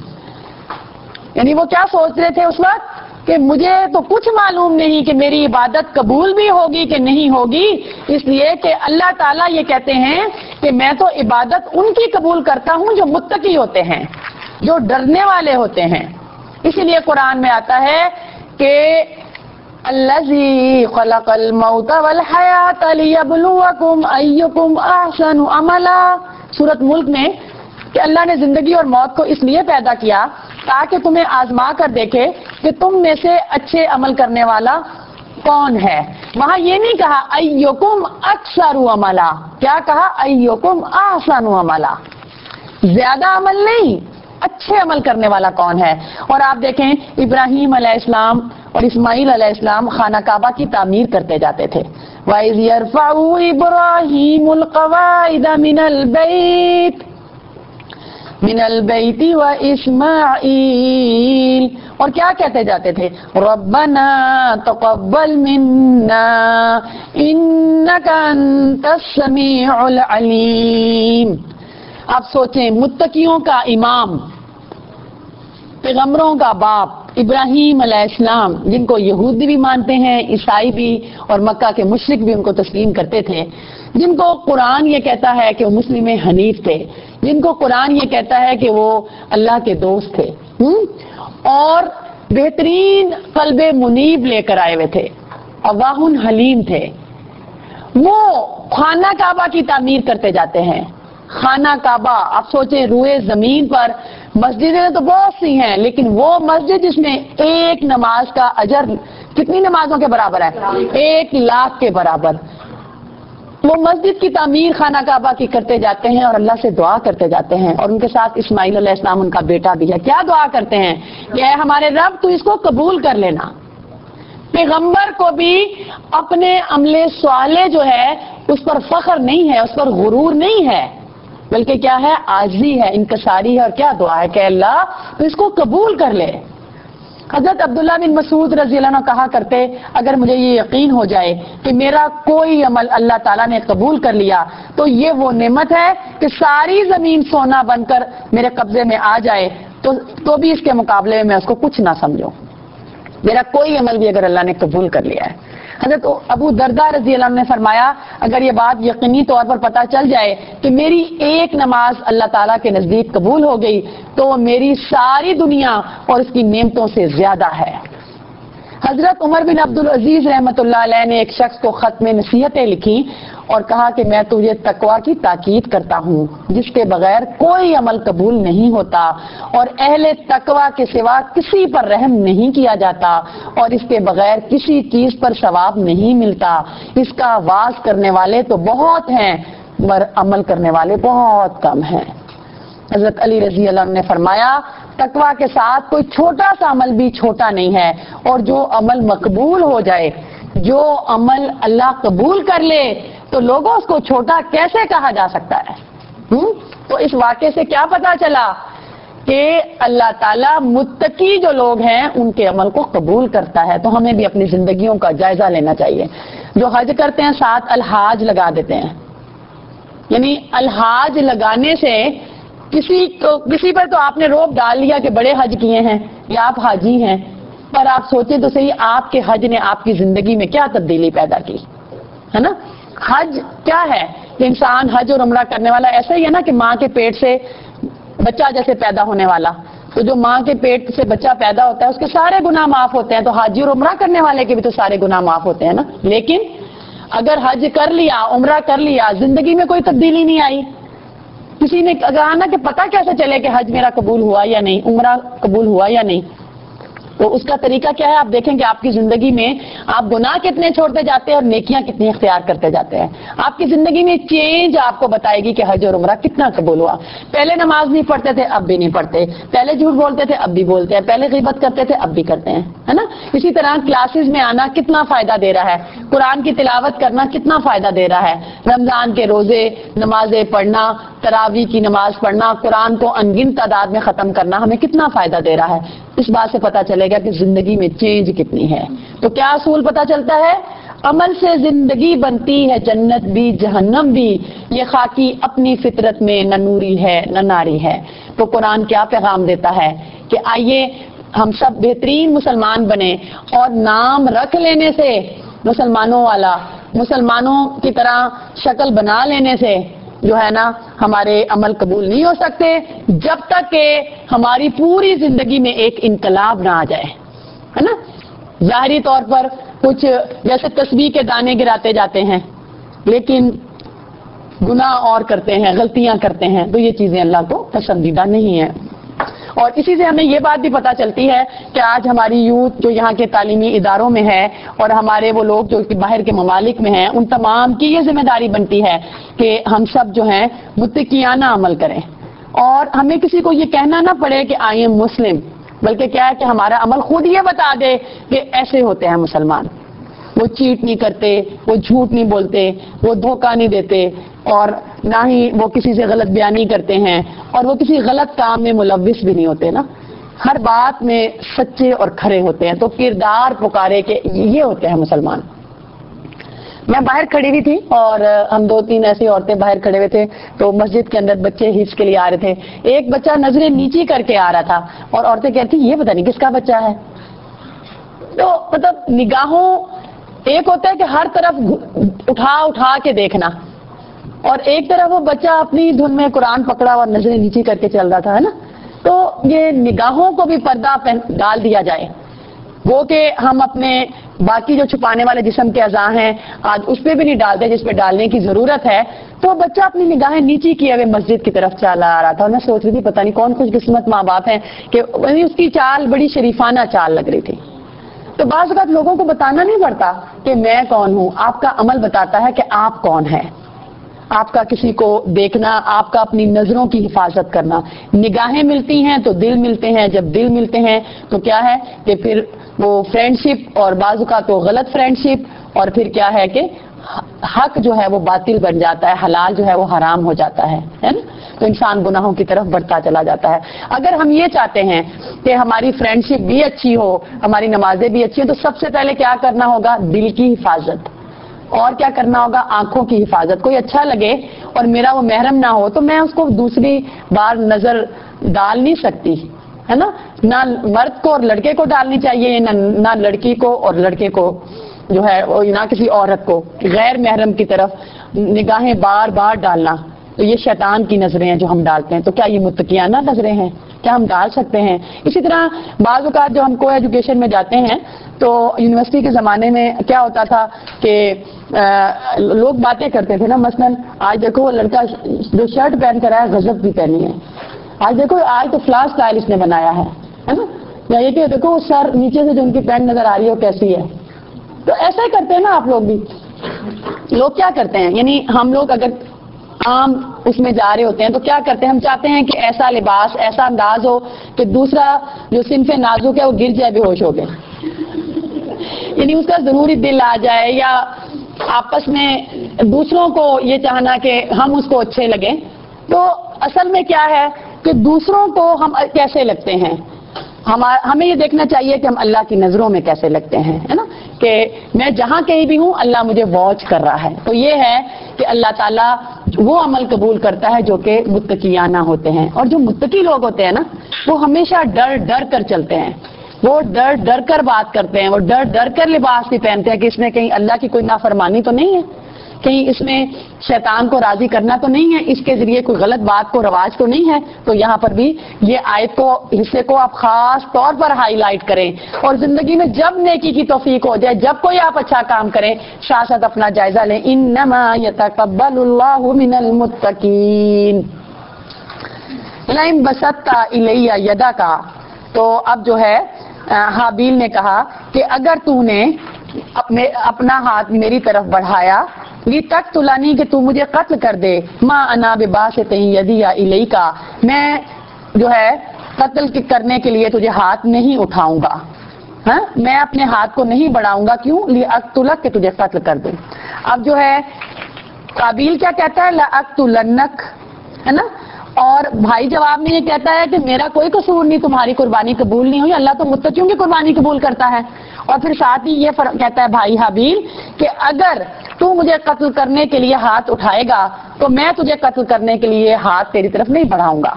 یعنی وہ کیا سوچ رہے تھے اس وقت کہ مجھے تو کچھ معلوم نہیں کہ میری عبادت قبول بھی ہوگی کہ نہیں ہوگی، اس لیے کہ اللہ تعالیٰ یہ کہتے ہیں کہ میں تو عبادت ان کی قبول کرتا ہوں جو متقی ہوتے ہیں، جو ڈرنے والے ہوتے ہیں. اسی لیے قرآن میں آتا ہے کہ الذی خلق الموت والحیات لیبلوکم ایکم احسن عملا، سورۃ ملک میں، کہ اللہ نے زندگی اور موت کو اس لیے پیدا کیا تاکہ تمہیں آزما کر دیکھے کہ تم میں سے اچھے عمل کرنے والا کون ہے. وہاں یہ نہیں کہا ایکم اکثر عملا، کیا کہا؟ ایکم احسن عملا، زیادہ عمل نہیں، اچھے عمل کرنے والا کون ہے. اور آپ دیکھیں ابراہیم علیہ السلام اور اسماعیل علیہ السلام خانہ کعبہ کی تعمیر کرتے جاتے تھے. وَإِذْ يَرْفَعُ إِبْرَاهِيمُ الْقَوَاعِدَ من البیت و اسماعیل، اور کیا کہتے جاتے تھے؟ ربنا تقبل منا انک انت السمیع العلیم. آپ سوچیں متقیوں کا امام، پیغمبروں کا باپ ابراہیم علیہ السلام، جن کو یہودی بھی مانتے ہیں، عیسائی بھی، اور مکہ کے مشرک بھی ان کو تسلیم کرتے تھے، جن کو قرآن یہ کہتا ہے کہ وہ مسلم حنیف تھے، جن کو قرآن یہ کہتا ہے کہ وہ اللہ کے دوست تھے اور بہترین قلب منیب لے کر آئے ہوئے تھے، اواہ حلیم تھے، وہ خانہ کعبہ کی تعمیر کرتے جاتے ہیں. خانہ کعبہ آپ سوچیں روئے زمین پر، مسجدیں تو بہت سی ہیں لیکن وہ مسجد جس میں ایک نماز کا اجر کتنی نمازوں کے برابر ہے؟ 1,00,000 کے برابر. وہ مسجد کی تعمیر خانہ کعبہ کی کرتے جاتے ہیں اور اللہ سے دعا کرتے جاتے ہیں، اور ان کے ساتھ اسماعیل علیہ السلام ان کا بیٹا بھی ہے. کیا دعا کرتے ہیں کہ اے ہمارے رب تو اس کو قبول کر لینا. پیغمبر کو بھی اپنے عمل صالح جو ہے اس پر فخر نہیں ہے، اس پر غرور نہیں ہے، بلکہ کیا ہے؟ عاجزی ہے، انکساری ہے، اور کیا دعا ہے کہ اللہ تو اس کو قبول کر لے. حضرت عبداللہ بن مسعود رضی اللہ عنہ کہا کرتے اگر مجھے یہ یقین ہو جائے کہ میرا کوئی عمل اللہ تعالیٰ نے قبول کر لیا تو یہ وہ نعمت ہے کہ ساری زمین سونا بن کر میرے قبضے میں آ جائے تو بھی اس کے مقابلے میں اس کو کچھ نہ سمجھو، میرا کوئی عمل بھی اگر اللہ نے قبول کر لیا ہے۔ حضرت ابو درداء رضی اللہ عنہ نے فرمایا اگر یہ بات یقینی طور پر پتہ چل جائے کہ میری ایک نماز اللہ تعالیٰ کے نزدیک قبول ہو گئی تو وہ میری ساری دنیا اور اس کی نعمتوں سے زیادہ ہے۔ حضرت عمر بن عبدالعزیز رحمۃ اللہ علیہ نے ایک شخص کو خط میں نصیحتیں لکھی اور کہا کہ میں تجھے تقوی کی تاکید کرتا ہوں جس کے بغیر کوئی عمل قبول نہیں ہوتا اور اہل تقوی کے سوا کسی پر رحم نہیں کیا جاتا اور اس کے بغیر کسی چیز پر ثواب نہیں ملتا، اس کا واعظ کرنے والے تو بہت ہیں مگر عمل کرنے والے بہت کم ہیں۔ حضرت علی رضی اللہ عنہ نے فرمایا تقوی کے ساتھ کوئی چھوٹا سا عمل بھی چھوٹا نہیں ہے اور جو عمل مقبول ہو جائے، جو عمل اللہ قبول کر لے تو لوگوں اس کو چھوٹا کیسے کہا جا سکتا ہے؟ تو اس واقعے سے کیا پتا چلا کہ اللہ تعالیٰ متقی جو لوگ ہیں ان کے عمل کو قبول کرتا ہے۔ تو ہمیں بھی اپنی زندگیوں کا جائزہ لینا چاہیے۔ جو حج کرتے ہیں ساتھ الحاج لگا دیتے ہیں، یعنی الحاج لگانے سے کسی پر تو آپ نے روب ڈال لیا کہ بڑے حج کیے ہیں یا آپ حاجی ہیں، پر آپ سوچیں تو صحیح آپ کے حج نے آپ کی زندگی میں کیا تبدیلی پیدا کی ہے نا؟ حج کیا ہے کہ انسان حج اور عمرہ کرنے والا ایسا ہی ہے نا کہ ماں کے پیٹ سے بچہ جیسے پیدا ہونے والا، تو جو ماں کے پیٹ سے بچہ پیدا ہوتا ہے اس کے سارے گناہ معاف ہوتے ہیں، تو حج اور عمرہ کرنے والے کے بھی تو سارے گناہ معاف ہوتے ہیں نا۔ لیکن اگر حج کر لیا، عمرہ کر لیا، زندگی میں کوئی تبدیلی نہیں آئی، کسی نے کہا نا کہ پتہ کیسے چلے کہ حج میرا قبول ہوا یا نہیں، عمرہ قبول ہوا یا نہیں، تو اس کا طریقہ کیا ہے؟ آپ دیکھیں کہ آپ کی زندگی میں آپ گناہ کتنے چھوڑتے جاتے ہیں اور نیکیاں کتنی اختیار کرتے جاتے ہیں۔ آپ کی زندگی میں چینج آپ کو بتائے گی کہ حج اور عمرہ کتنا قبول ہوا۔ پہلے نماز نہیں پڑھتے تھے اب بھی نہیں پڑھتے، پہلے جھوٹ بولتے تھے اب بھی بولتے ہیں، پہلے غیبت کرتے تھے اب بھی کرتے ہیں، ہے نا؟ اسی طرح کلاسز میں آنا کتنا فائدہ دے رہا ہے، قرآن کی تلاوت کرنا کتنا فائدہ دے رہا ہے، رمضان کے روزے، نمازیں پڑھنا، تراویح کی نماز پڑھنا، قرآن کو انگن تعداد میں ختم کرنا ہمیں کتنا فائدہ دے رہا ہے۔ اس بات سے پتہ چلے گا کہ زندگی میں چینج کتنی ہے۔ تو کیا اصول پتہ چلتا ہے؟ عمل سے زندگی بنتی ہے جنت بھی جہنم بھی، یہ خاکی اپنی فطرت میں نہ نوری ہے نہ ناری ہے۔ تو قرآن کیا پیغام دیتا ہے کہ آئیے ہم سب بہترین مسلمان بنیں، اور نام رکھ لینے سے مسلمانوں والا، مسلمانوں کی طرح شکل بنا لینے سے جو ہے نا ہمارے عمل قبول نہیں ہو سکتے جب تک کہ ہماری پوری زندگی میں ایک انقلاب نہ آ جائے، ہے نا؟ ظاہری طور پر کچھ جیسے تسبیح کے دانے گراتے جاتے ہیں لیکن گناہ اور کرتے ہیں، غلطیاں کرتے ہیں، تو یہ چیزیں اللہ کو پسندیدہ نہیں ہیں۔ اور اسی سے ہمیں یہ بات بھی پتہ چلتی ہے کہ آج ہماری یوتھ جو یہاں کے تعلیمی اداروں میں ہے اور ہمارے وہ لوگ جو باہر کے ممالک میں ہیں، ان تمام کی یہ ذمہ داری بنتی ہے کہ ہم سب جو ہیں متقیانہ عمل کریں، اور ہمیں کسی کو یہ کہنا نہ پڑے کہ آئی ایم مسلم، بلکہ کیا ہے کہ ہمارا عمل خود یہ بتا دے کہ ایسے ہوتے ہیں مسلمان۔ وہ چیٹ نہیں کرتے، وہ جھوٹ نہیں بولتے، وہ دھوکہ نہیں دیتے، اور نہ ہی وہ کسی سے غلط بیانی کرتے ہیں، اور وہ کسی غلط کام میں ملوث بھی نہیں ہوتے نا، ہر بات میں سچے اور کھرے ہوتے ہیں۔ تو کردار پکارے کہ یہ ہوتے ہیں مسلمان۔ میں باہر کھڑی ہوئی تھی اور ہم 2-3 ایسی عورتیں باہر کھڑے ہوئے تھے، تو مسجد کے اندر بچے حفظ کے لیے آ رہے تھے، ایک بچہ نظریں نیچی کر کے آ رہا تھا اور عورتیں کہتی یہ پتہ نہیں کس کا بچہ ہے۔ تو مطلب نگاہوں، ایک ہوتا ہے کہ ہر طرف اٹھا کے دیکھنا، اور ایک طرف وہ بچہ اپنی دھن میں قرآن پکڑا اور نظریں نیچی کر کے چل رہا تھا، ہے نا؟ تو یہ نگاہوں کو بھی پردہ ڈال دیا جائے، وہ کہ ہم اپنے باقی جو چھپانے والے جسم کے اعضاء ہیں آج اس پہ بھی نہیں ڈالتے جس پہ ڈالنے کی ضرورت ہے۔ تو بچہ اپنی نگاہیں نیچی کیے ہوئے مسجد کی طرف چلا آ رہا تھا، اور میں سوچ رہی تھی پتہ نہیں کون خوش قسمت ماں باپ ہیں کہ اس کی چال بڑی شریفانہ چال لگ رہی تھی۔ تو بعض اوقات لوگوں کو بتانا نہیں پڑتا کہ میں کون ہوں، آپ کا عمل بتاتا ہے کہ آپ کون ہیں۔ آپ کا کسی کو دیکھنا، آپ کا اپنی نظروں کی حفاظت کرنا. نگاہیں ملتی ہیں تو دل ملتے ہیں، جب دل ملتے ہیں تو کیا ہے کہ پھر وہ فرینڈشپ، اور بعض اوقات تو غلط فرینڈشپ، اور پھر کیا ہے کہ حق جو ہے وہ باطل بن جاتا ہے، حلال جو ہے وہ حرام ہو جاتا ہے نا. تو انسان گناہوں کی طرف بڑھتا چلا جاتا ہے. اگر ہم یہ چاہتے ہیں کہ ہماری فرینڈشپ بھی اچھی ہو، ہماری نمازیں بھی اچھی ہوں، تو سب سے پہلے کیا کرنا ہوگا؟ دل کی حفاظت. اور کیا کرنا ہوگا؟ آنکھوں کی حفاظت. کوئی اچھا لگے اور میرا وہ محرم نہ ہو تو میں اس کو دوسری بار نظر ڈال نہیں سکتی، ہے نا. نہ مرد کو اور لڑکے کو ڈالنی چاہیے، نہ لڑکی کو اور لڑکے کو جو ہے، نہ کسی عورت کو غیر محرم کی طرف نگاہیں بار بار ڈالنا. تو یہ شیطان کی نظریں ہیں جو ہم ڈالتے ہیں. تو کیا یہ متقیانہ نظریں ہیں؟ کیا ہم ڈال سکتے ہیں؟ اسی طرح بعض اوقات جو ہم کو ایجوکیشن میں جاتے ہیں تو یونیورسٹی کے زمانے میں کیا ہوتا تھا کہ لوگ باتیں کرتے تھے نا، مثلا آج دیکھو لڑکا جو شرٹ پہن کر آیا غضب بھی پہنی ہے، آج دیکھو آج تو فلاش اسٹائل اس نے بنایا ہے نا. یا یہ کہ دیکھو سر نیچے سے جو ان کی پینٹ نظر آ رہی ہے وہ کیسی ہے. تو ایسا ہی کرتے ہیں نا آپ لوگ بھی. لوگ کیا کرتے ہیں، یعنی ہم لوگ اگر عام اس میں جا رہے ہوتے ہیں تو کیا کرتے ہیں، ہم چاہتے ہیں کہ ایسا لباس، ایسا انداز ہو کہ دوسرا جو صنف نازک ہے وہ گر جائے بے ہوش ہو گئے، یعنی اس کا ضروری دل آ جائے، یا آپس میں دوسروں کو یہ چاہنا کہ ہم اس کو اچھے لگیں. تو اصل میں کیا ہے کہ دوسروں کو ہم کیسے لگتے ہیں، ہمیں یہ دیکھنا چاہیے کہ ہم اللہ کی نظروں میں کیسے لگتے ہیں، ہے نا. کہ میں جہاں کہیں بھی ہوں اللہ مجھے واچ کر رہا ہے. تو یہ ہے کہ اللہ تعالیٰ وہ عمل قبول کرتا ہے جو کہ متقیانہ ہوتے ہیں. اور جو متقی لوگ ہوتے ہیں نا وہ ہمیشہ ڈر ڈر کر چلتے ہیں، وہ ڈر ڈر کر بات کرتے ہیں، وہ ڈر ڈر کر لباس بھی پہنتے ہیں کہ اس میں کہیں اللہ کی کوئی نافرمانی تو نہیں ہے، کہیں اس میں شیطان کو راضی کرنا تو نہیں ہے، اس کے ذریعے کوئی غلط بات کو رواج تو نہیں ہے. تو یہاں پر بھی یہ آیت کو حصے کو آپ خاص طور پر ہائی لائٹ کریں، اور زندگی میں جب نیکی کی توفیق ہو جائے، جب کوئی آپ اچھا کام کریں، ساتھ ساتھ اپنا جائزہ لیں. انما یتقبل اللہ من المتقین. لئن بسطت الی یدک، تو اب جو ہے حابیل نے کہا کہ اگر تو نے اپنا ہاتھ میری طرف بڑھایا، لی تک تلانی کہ تو مجھے قتل کر دے، ما انا بباسط یدی الیک، میں جو ہے قتل کرنے کے لیے تجھے ہاتھ نہیں اٹھاؤں گا، ہاں میں اپنے ہاتھ کو نہیں بڑھاؤں گا. کیوں؟ لی اقتلک کہ تجھے قتل کر دوں. اب جو ہے قابیل کیا کہتا ہے؟ لا اقتلنک، ہے نا. اور بھائی جواب میں یہ کہتا ہے کہ میرا کوئی قصور نہیں، تمہاری قربانی قبول نہیں ہوئی، اللہ تو متقیوں کی قربانی قبول کرتا ہے. اور پھر ساتھ ہی یہ کہتا ہے بھائی حابیل کہ اگر تو مجھے قتل کرنے کے لیے ہاتھ اٹھائے گا تو میں تجھے قتل کرنے کے لیے ہاتھ تیری طرف نہیں بڑھاؤں گا.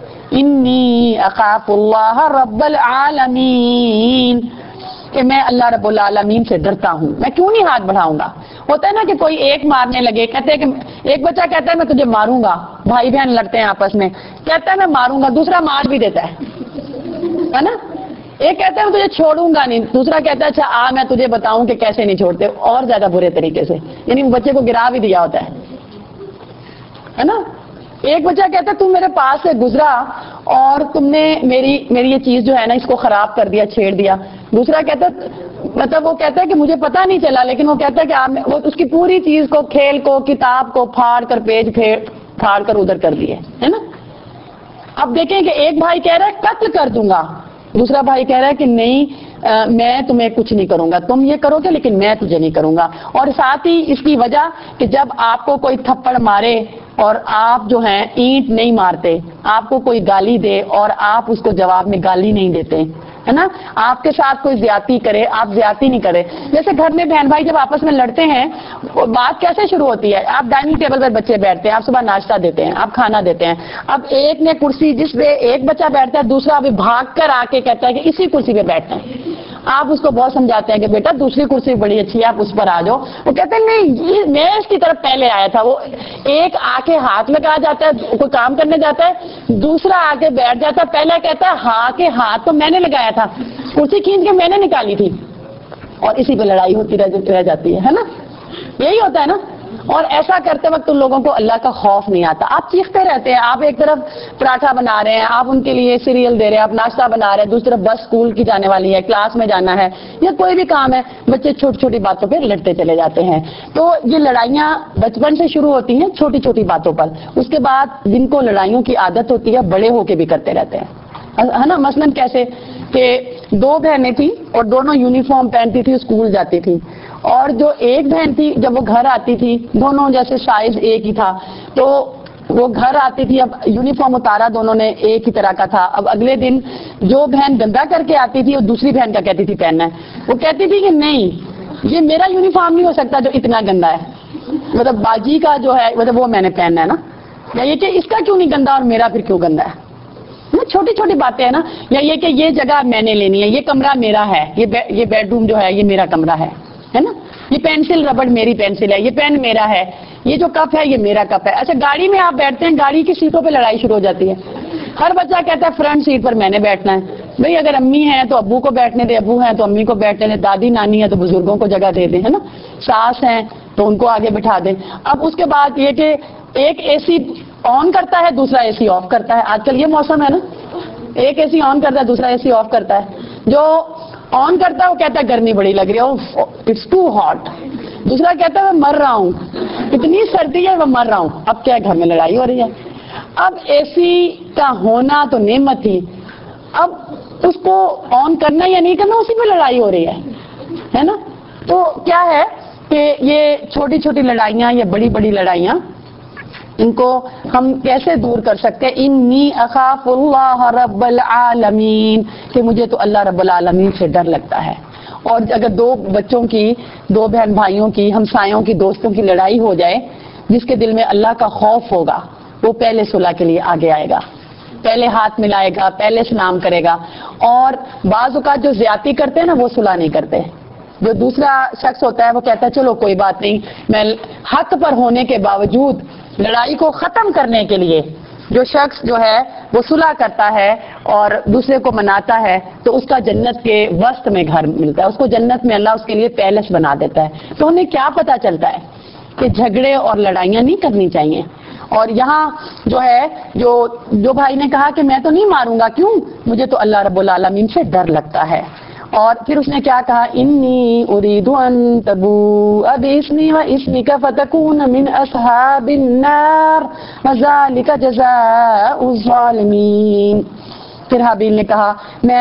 انی اخاف اللہ رب العالمین، کہ میں اللہ رب العالمین سے ڈرتا ہوں، میں کیوں نہیں ہاتھ بڑھاؤں گا. ہوتا ہے نا کہ کوئی ایک مارنے لگے، کہتے ہیں کہ ایک بچہ کہتا ہے میں تجھے ماروں گا، بھائی بہن لڑتے ہیں آپس میں، کہتا ہے میں ماروں گا، دوسرا مار بھی دیتا ہے نا. ایک کہتا ہے میں تجھے چھوڑوں گا نہیں، دوسرا کہتا ہے اچھا میں تجھے بتاؤں کہ کیسے نہیں چھوڑتے، اور زیادہ برے طریقے سے، یعنی بچے کو گرا بھی دیا ہوتا ہے نا. ایک بچہ کہتا ہے تم میرے پاس سے گزرا اور تم نے میری یہ چیز جو ہے نا اس کو خراب کر دیا، چھیڑ دیا. دوسرا کہتا ہے مطلب وہ کہتا ہے کہ مجھے پتا نہیں چلا، لیکن وہ کہتا ہے کہ وہ اس کی پوری چیز کو، کھیل کو، کتاب کو پھاڑ کر، پیج پھاڑ کر ادھر کر دیے، ہے نا. اب دیکھیں کہ ایک بھائی کہہ رہا ہے قتل کر دوں گا، دوسرا بھائی کہہ رہا ہے کہ نہیں میں تمہیں کچھ نہیں کروں گا، تم یہ کرو گے لیکن میں تجھے نہیں کروں گا. اور ساتھ ہی اس کی وجہ کہ جب آپ کو کوئی تھپڑ مارے اور آپ جو ہیں اینٹ نہیں مارتے، آپ کو کوئی گالی دے اور آپ اس کو جواب میں گالی نہیں دیتے، ہے نا. آپ کے ساتھ کوئی زیادتی کرے، آپ زیادتی نہیں کرے. جیسے گھر میں بہن بھائی جب آپس میں لڑتے ہیں، بات کیسے شروع ہوتی ہے؟ آپ ڈائننگ ٹیبل پر بچے بیٹھتے ہیں، آپ صبح ناشتہ دیتے ہیں، آپ کھانا دیتے ہیں. اب ایک نے کرسی جس پہ ایک بچہ بیٹھتا ہے، دوسرا ابھی بھاگ کر آ کے کہتا ہے کہ اسی کرسی پہ بیٹھنا ہے. آپ اس کو بہت سمجھاتے ہیں کہ بیٹا دوسری کرسی بڑی اچھی ہے، آپ اس پر آ جاؤ. وہ کہتے ہیں نہیں میں اس کی طرف پہلے آیا تھا. وہ ایک آ کے ہاتھ لگا جاتا ہے، کوئی کام کرنے جاتا ہے، دوسرا آ کے بیٹھ جاتا ہے، پہلا کہتا ہے ہاں کہ ہاتھ تو میں نے لگایا تھا، کرسی کھینچ کے میں نے نکالی تھی، اور اسی پہ لڑائی ہوتی رہ جاتی ہے نا. یہی ہوتا ہے نا. اور ایسا کرتے وقت ان لوگوں کو اللہ کا خوف نہیں آتا. آپ چیختے رہتے ہیں, آپ ایک طرف پراٹھا بنا رہے ہیں, آپ ان کے لیے سیریل دے رہے ہیں, آپ ناشتہ بنا رہے ہیں, دوسری طرف بس اسکول کی جانے والی ہے, کلاس میں جانا ہے, یا کوئی بھی کام ہے, بچے چھوٹی چھوٹی باتوں پہ لڑتے چلے جاتے ہیں. تو یہ لڑائیاں بچپن سے شروع ہوتی ہیں چھوٹی چھوٹی باتوں پر, اس کے بعد جن کو لڑائیوں کی عادت ہوتی ہے بڑے ہو کے بھی کرتے رہتے ہیں, ہے نا. مثلاً کیسے کہ دو بہنیں تھیں اور دونوں یونیفارم پہنتی تھی, اسکول جاتی تھی, اور جو ایک بہن تھی جب وہ گھر آتی تھی, دونوں جیسے سائز ایک ہی تھا, تو وہ گھر آتی تھی, اب یونیفارم اتارا دونوں نے ایک ہی طرح کا تھا, اب اگلے دن جو بہن گندا کر کے آتی تھی اور دوسری بہن کا کہتی تھی پہننا ہے, وہ کہتی تھی کہ نہیں یہ میرا یونیفارم نہیں ہو سکتا جو اتنا گندا ہے, مطلب باجی کا جو ہے مطلب وہ میں نے پہننا ہے نا, یا یہ کہ اس کا کیوں نہیں گندا اور میرا پھر کیوں گندا ہے. چھوٹی چھوٹی باتیں ہیں نا, یا یہ کہ یہ جگہ میں نے لینی ہے, یہ کمرہ میرا ہے, یہ بیڈ روم جو ہے یہ میرا کمرہ ہے نا, یہ پینسل ربڑ میری پینسل ہے, یہ پین میرا ہے, یہ جو کپ ہے یہ میرا کپ ہے. اچھا گاڑی میں آپ بیٹھتے ہیں, گاڑی کی سیٹوں پہ لڑائی شروع ہو جاتی ہے, ہر بچہ کہتا ہے فرنٹ سیٹ پر میں نے بیٹھنا ہے. بھئی اگر امی ہیں تو ابو کو بیٹھنے دے, ابو ہیں تو امی کو بیٹھنے دے, دادی نانی ہے تو بزرگوں کو جگہ دے دیں, ہے نا, ساس ہیں تو ان کو آگے بٹھا دیں. اب اس کے بعد یہ کہ ایک اے سی آن کرتا ہے دوسرا اے سی آف کرتا ہے, آج کل یہ موسم ہے نا, ایک اے سی آن کرتا ہے دوسرا اے سی آف کرتا ہے. جو آن کرتا ہے وہ کہتا ہے گرمی بڑی لگ رہی ہے, اٹس ٹو ہاٹ, دوسرا کہتا ہے میں مر رہا ہوں, اتنی سردی ہے میں مر رہا ہوں. اب کیا گھر میں لڑائی ہو رہی ہے. اب اے سی کا ہونا تو نعمت تھی, اب اس کو آن کرنا یا نہیں کرنا اسی پہ لڑائی ہو رہی ہے نا. تو کیا ہے کہ یہ چھوٹی چھوٹی لڑائیاں یا بڑی بڑی لڑائیاں, ان کو ہم کیسے دور کر سکتے ہیں. انی اخاف اللہ رب العالمین, کہ مجھے تو اللہ رب العالمین سے ڈر لگتا ہے. اور اگر دو بچوں کی, دو بہن بھائیوں کی, ہمسایوں کی, دوستوں کی لڑائی ہو جائے, جس کے دل میں اللہ کا خوف ہوگا وہ پہلے صلح کے لیے آگے آئے گا, پہلے ہاتھ ملائے گا, پہلے سلام کرے گا. اور بعض اوقات جو زیادتی کرتے ہیں نا وہ صلح نہیں کرتے. جو دوسرا شخص ہوتا ہے وہ کہتا ہے چلو کوئی بات نہیں, میں حق پر ہونے کے باوجود لڑائی کو ختم کرنے کے لیے, جو شخص جو ہے وہ صلح کرتا ہے اور دوسرے کو مناتا ہے تو اس کا جنت کے وسط میں گھر ملتا ہے, اس کو جنت میں اللہ اس کے لیے پیلس بنا دیتا ہے. تو ہمیں کیا پتا چلتا ہے کہ جھگڑے اور لڑائیاں نہیں کرنی چاہیے. اور یہاں جو ہے جو بھائی نے کہا کہ میں تو نہیں ماروں گا, کیوں, مجھے تو اللہ رب العالمین سے ڈر لگتا ہے. اور پھر اس نے کیا کہا, انی اريد ان تبوء باسمي واسمك فتكون من اصحاب النار وذلك جزاء الظالمین. پھر حابیل نے کہا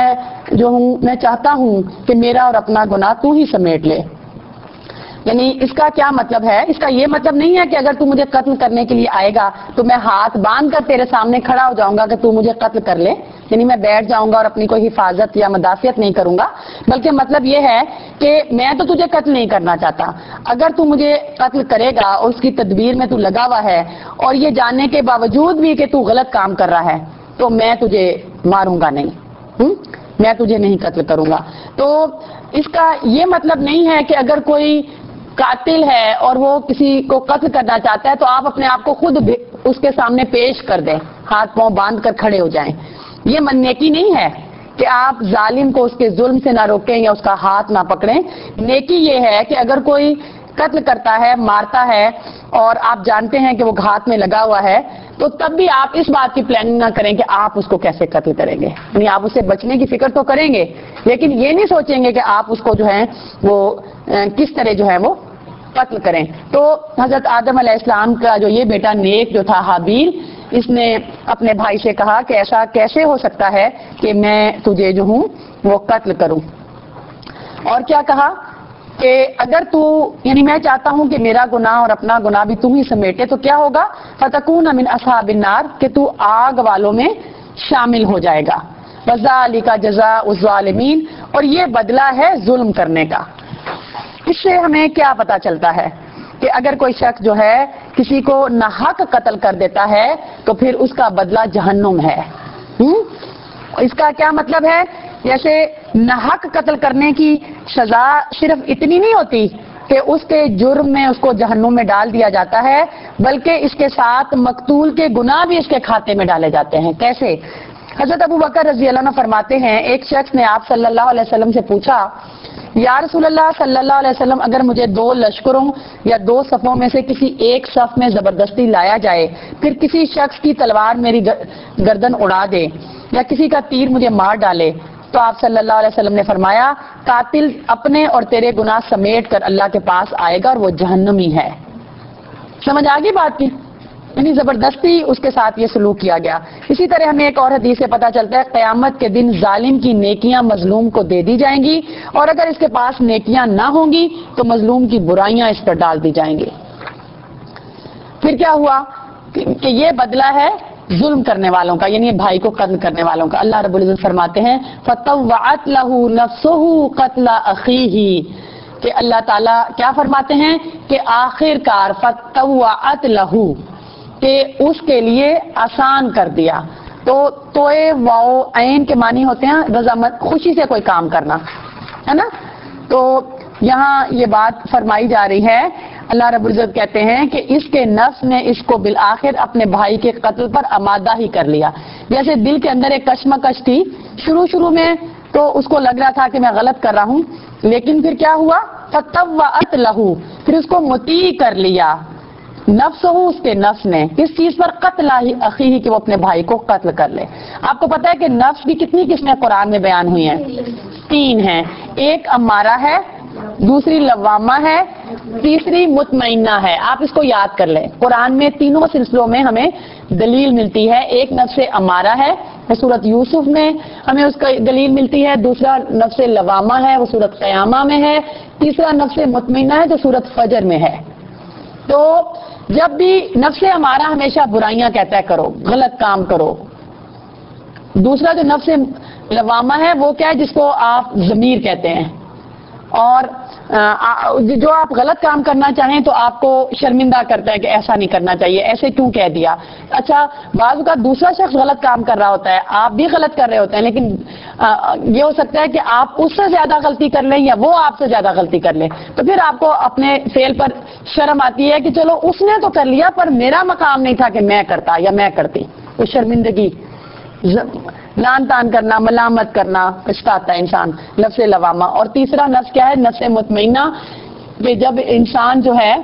میں چاہتا ہوں کہ میرا اور اپنا گناہ تو ہی سمیٹ لے. یعنی اس کا کیا مطلب ہے, اس کا یہ مطلب نہیں ہے کہ اگر تو مجھے قتل کرنے کے لیے آئے گا تو میں ہاتھ باندھ کر تیرے سامنے کھڑا ہو جاؤں گا کہ تو مجھے قتل کر لے, یعنی میں بیٹھ جاؤں گا اور اپنی کوئی حفاظت یا مدافعت نہیں کروں گا. بلکہ مطلب یہ ہے کہ میں تو تجھے قتل نہیں کرنا چاہتا, اگر تو مجھے قتل کرے گا اور اس کی تدبیر میں تو لگا ہوا ہے اور یہ جاننے کے باوجود بھی کہ تو غلط کام کر رہا ہے, تو میں تجھے ماروں گا نہیں, میں تجھے نہیں قتل کروں گا. تو اس کا یہ مطلب نہیں ہے کہ اگر کوئی قاتل ہے اور وہ کسی کو قتل کرنا چاہتا ہے تو آپ اپنے آپ کو خود اس کے سامنے پیش کر دیں, ہاتھ پاؤں باندھ کر کھڑے ہو جائیں. یہ نیکی نہیں ہے کہ آپ ظالم کو اس کے ظلم سے نہ روکیں یا اس کا ہاتھ نہ پکڑیں. نیکی یہ ہے کہ اگر کوئی قتل کرتا ہے, مارتا ہے اور آپ جانتے ہیں کہ وہ گھات میں لگا ہوا ہے, تو تب بھی آپ اس بات کی پلاننگ نہ کریں کہ آپ اس کو کیسے قتل کریں گے. یعنی آپ اسے بچنے کی فکر تو کریں گے لیکن یہ نہیں سوچیں گے کہ آپ اس کو جو ہے وہ کس طرح جو ہے وہ قتل کریں. تو حضرت آدم علیہ السلام کا جو یہ بیٹا نیک جو تھا حابیل, اس نے اپنے بھائی سے کہا کہ ایسا کیسے ہو سکتا ہے کہ میں تجھے جو ہوں وہ قتل کروں. اور کیا کہا کہ اگر تو, یعنی میں چاہتا ہوں کہ میرا گناہ اور اپنا گناہ بھی تم ہی سمیٹے, تو کیا ہوگا, فتکون من اصحاب النار, کہ تو آگ والوں میں شامل ہو جائے گا. وذالک جزاء الظالمین, اور یہ بدلہ ہے ظلم کرنے کا. اس سے ہمیں کیا پتا چلتا ہے کہ اگر کوئی شخص جو ہے کسی کو ناحق قتل کر دیتا ہے تو پھر اس کا بدلہ جہنم ہے. اس کا کیا مطلب ہے, جیسے ناحق قتل کرنے کی سزا صرف اتنی نہیں ہوتی کہ اس کے جرم میں اس کو جہنم میں ڈال دیا جاتا ہے, بلکہ اس کے ساتھ مقتول کے گناہ بھی اس کے کھاتے میں ڈالے جاتے ہیں. کیسے؟ حضرت ابو بکر رضی اللہ عنہ فرماتے ہیں ایک شخص نے آپ صلی اللہ علیہ وسلم سے پوچھا, یا رسول اللہ صلی اللہ علیہ وسلم اگر مجھے 2 لشکروں یا 2 صفوں میں سے کسی ایک صف میں زبردستی لایا جائے، پھر کسی شخص کی تلوار میری گردن اڑا دے یا کسی کا تیر مجھے مار ڈالے، تو آپ صلی اللہ علیہ وسلم نے فرمایا قاتل اپنے اور تیرے گناہ سمیٹ کر اللہ کے پاس آئے گا اور وہ جہنمی ہے۔ سمجھ آگئی بات کی؟ یعنی زبردستی اس کے ساتھ یہ سلوک کیا گیا۔ اسی طرح ہمیں ایک اور حدیث سے پتہ چلتا ہے قیامت کے دن ظالم کی نیکیاں مظلوم کو دے دی جائیں گی، اور اگر اس کے پاس نیکیاں نہ ہوں گی تو مظلوم کی برائیاں اس پر ڈال دی جائیں گی۔ پھر کیا ہوا کہ یہ بدلہ ہے ظلم کرنے والوں کا، یعنی بھائی کو قتل کرنے والوں کا۔ اللہ رب العزت فرماتے ہیں فَطَوَّعَتْ لَهُ نَفْسُهُ قَتْلَ أَخِيهِ، کہ اللہ تعالیٰ کیا فرماتے ہیں کہ آخر کار فَطَوَّعَتْ لَهُ، کہ اس کے لیے آسان کر دیا۔ تو توئے واؤ عین کے معنی ہوتے ہیں رضامند، خوشی سے کوئی کام کرنا، ہے نا۔ تو یہاں یہ بات فرمائی جا رہی ہے، اللہ رب العزت کہتے ہیں کہ اس کے نفس نے اس کو بالآخر اپنے بھائی کے قتل پر آمادہ ہی کر لیا۔ جیسے دل کے اندر ایک کشمکش تھی، شروع میں تو اس کو لگ رہا تھا کہ میں غلط کر رہا ہوں، لیکن پھر کیا ہوا فَطَوَّعَتْ لَهُ، پھر اس کو مطیع کر لیا نفس ہو، اس کے نفس نے کس چیز پر قتل اخیہ، کہ وہ اپنے بھائی کو قتل کر لے۔ آپ کو پتا ہے کہ نفس کی کتنی قسمیں قرآن میں بیان ہوئی ہیں؟ 3 ہیں، ایک امارہ ہے، دوسری لوامہ ہے، تیسری مطمئنہ ہے۔ آپ اس کو یاد کر لیں، قرآن میں تینوں سلسلوں میں ہمیں دلیل ملتی ہے۔ ایک نفس امارہ ہے، وہ سورت یوسف میں ہمیں اس کا دلیل ملتی ہے، دوسرا نفس لوامہ ہے، وہ سورت قیامہ میں ہے، تیسرا نفس مطمئنہ ہے جو سورت فجر میں ہے۔ تو جب بھی نفس ہمارا ہمیشہ برائیاں کہتا ہے کرو، غلط کام کرو۔ دوسرا جو نفس لوامہ ہے وہ کیا ہے، جس کو آپ ضمیر کہتے ہیں، اور جو آپ غلط کام کرنا چاہیں تو آپ کو شرمندہ کرتا ہے کہ ایسا نہیں کرنا چاہیے، ایسے کیوں کہہ دیا۔ اچھا بعض کا دوسرا شخص غلط کام کر رہا ہوتا ہے، آپ بھی غلط کر رہے ہوتے ہیں، لیکن یہ ہو سکتا ہے کہ آپ اس سے زیادہ غلطی کر لیں یا وہ آپ سے زیادہ غلطی کر لیں، تو پھر آپ کو اپنے فعل پر شرم آتی ہے کہ چلو اس نے تو کر لیا پر میرا مقام نہیں تھا کہ میں کرتا یا میں کرتی۔ وہ شرمندگی، لان تان کرنا، ملامت کرنا پچھتاتا ہے انسان، نفس لوامہ۔ اور تیسرا نفس کیا ہے، نفس مطمئنہ، کہ جب انسان جو ہے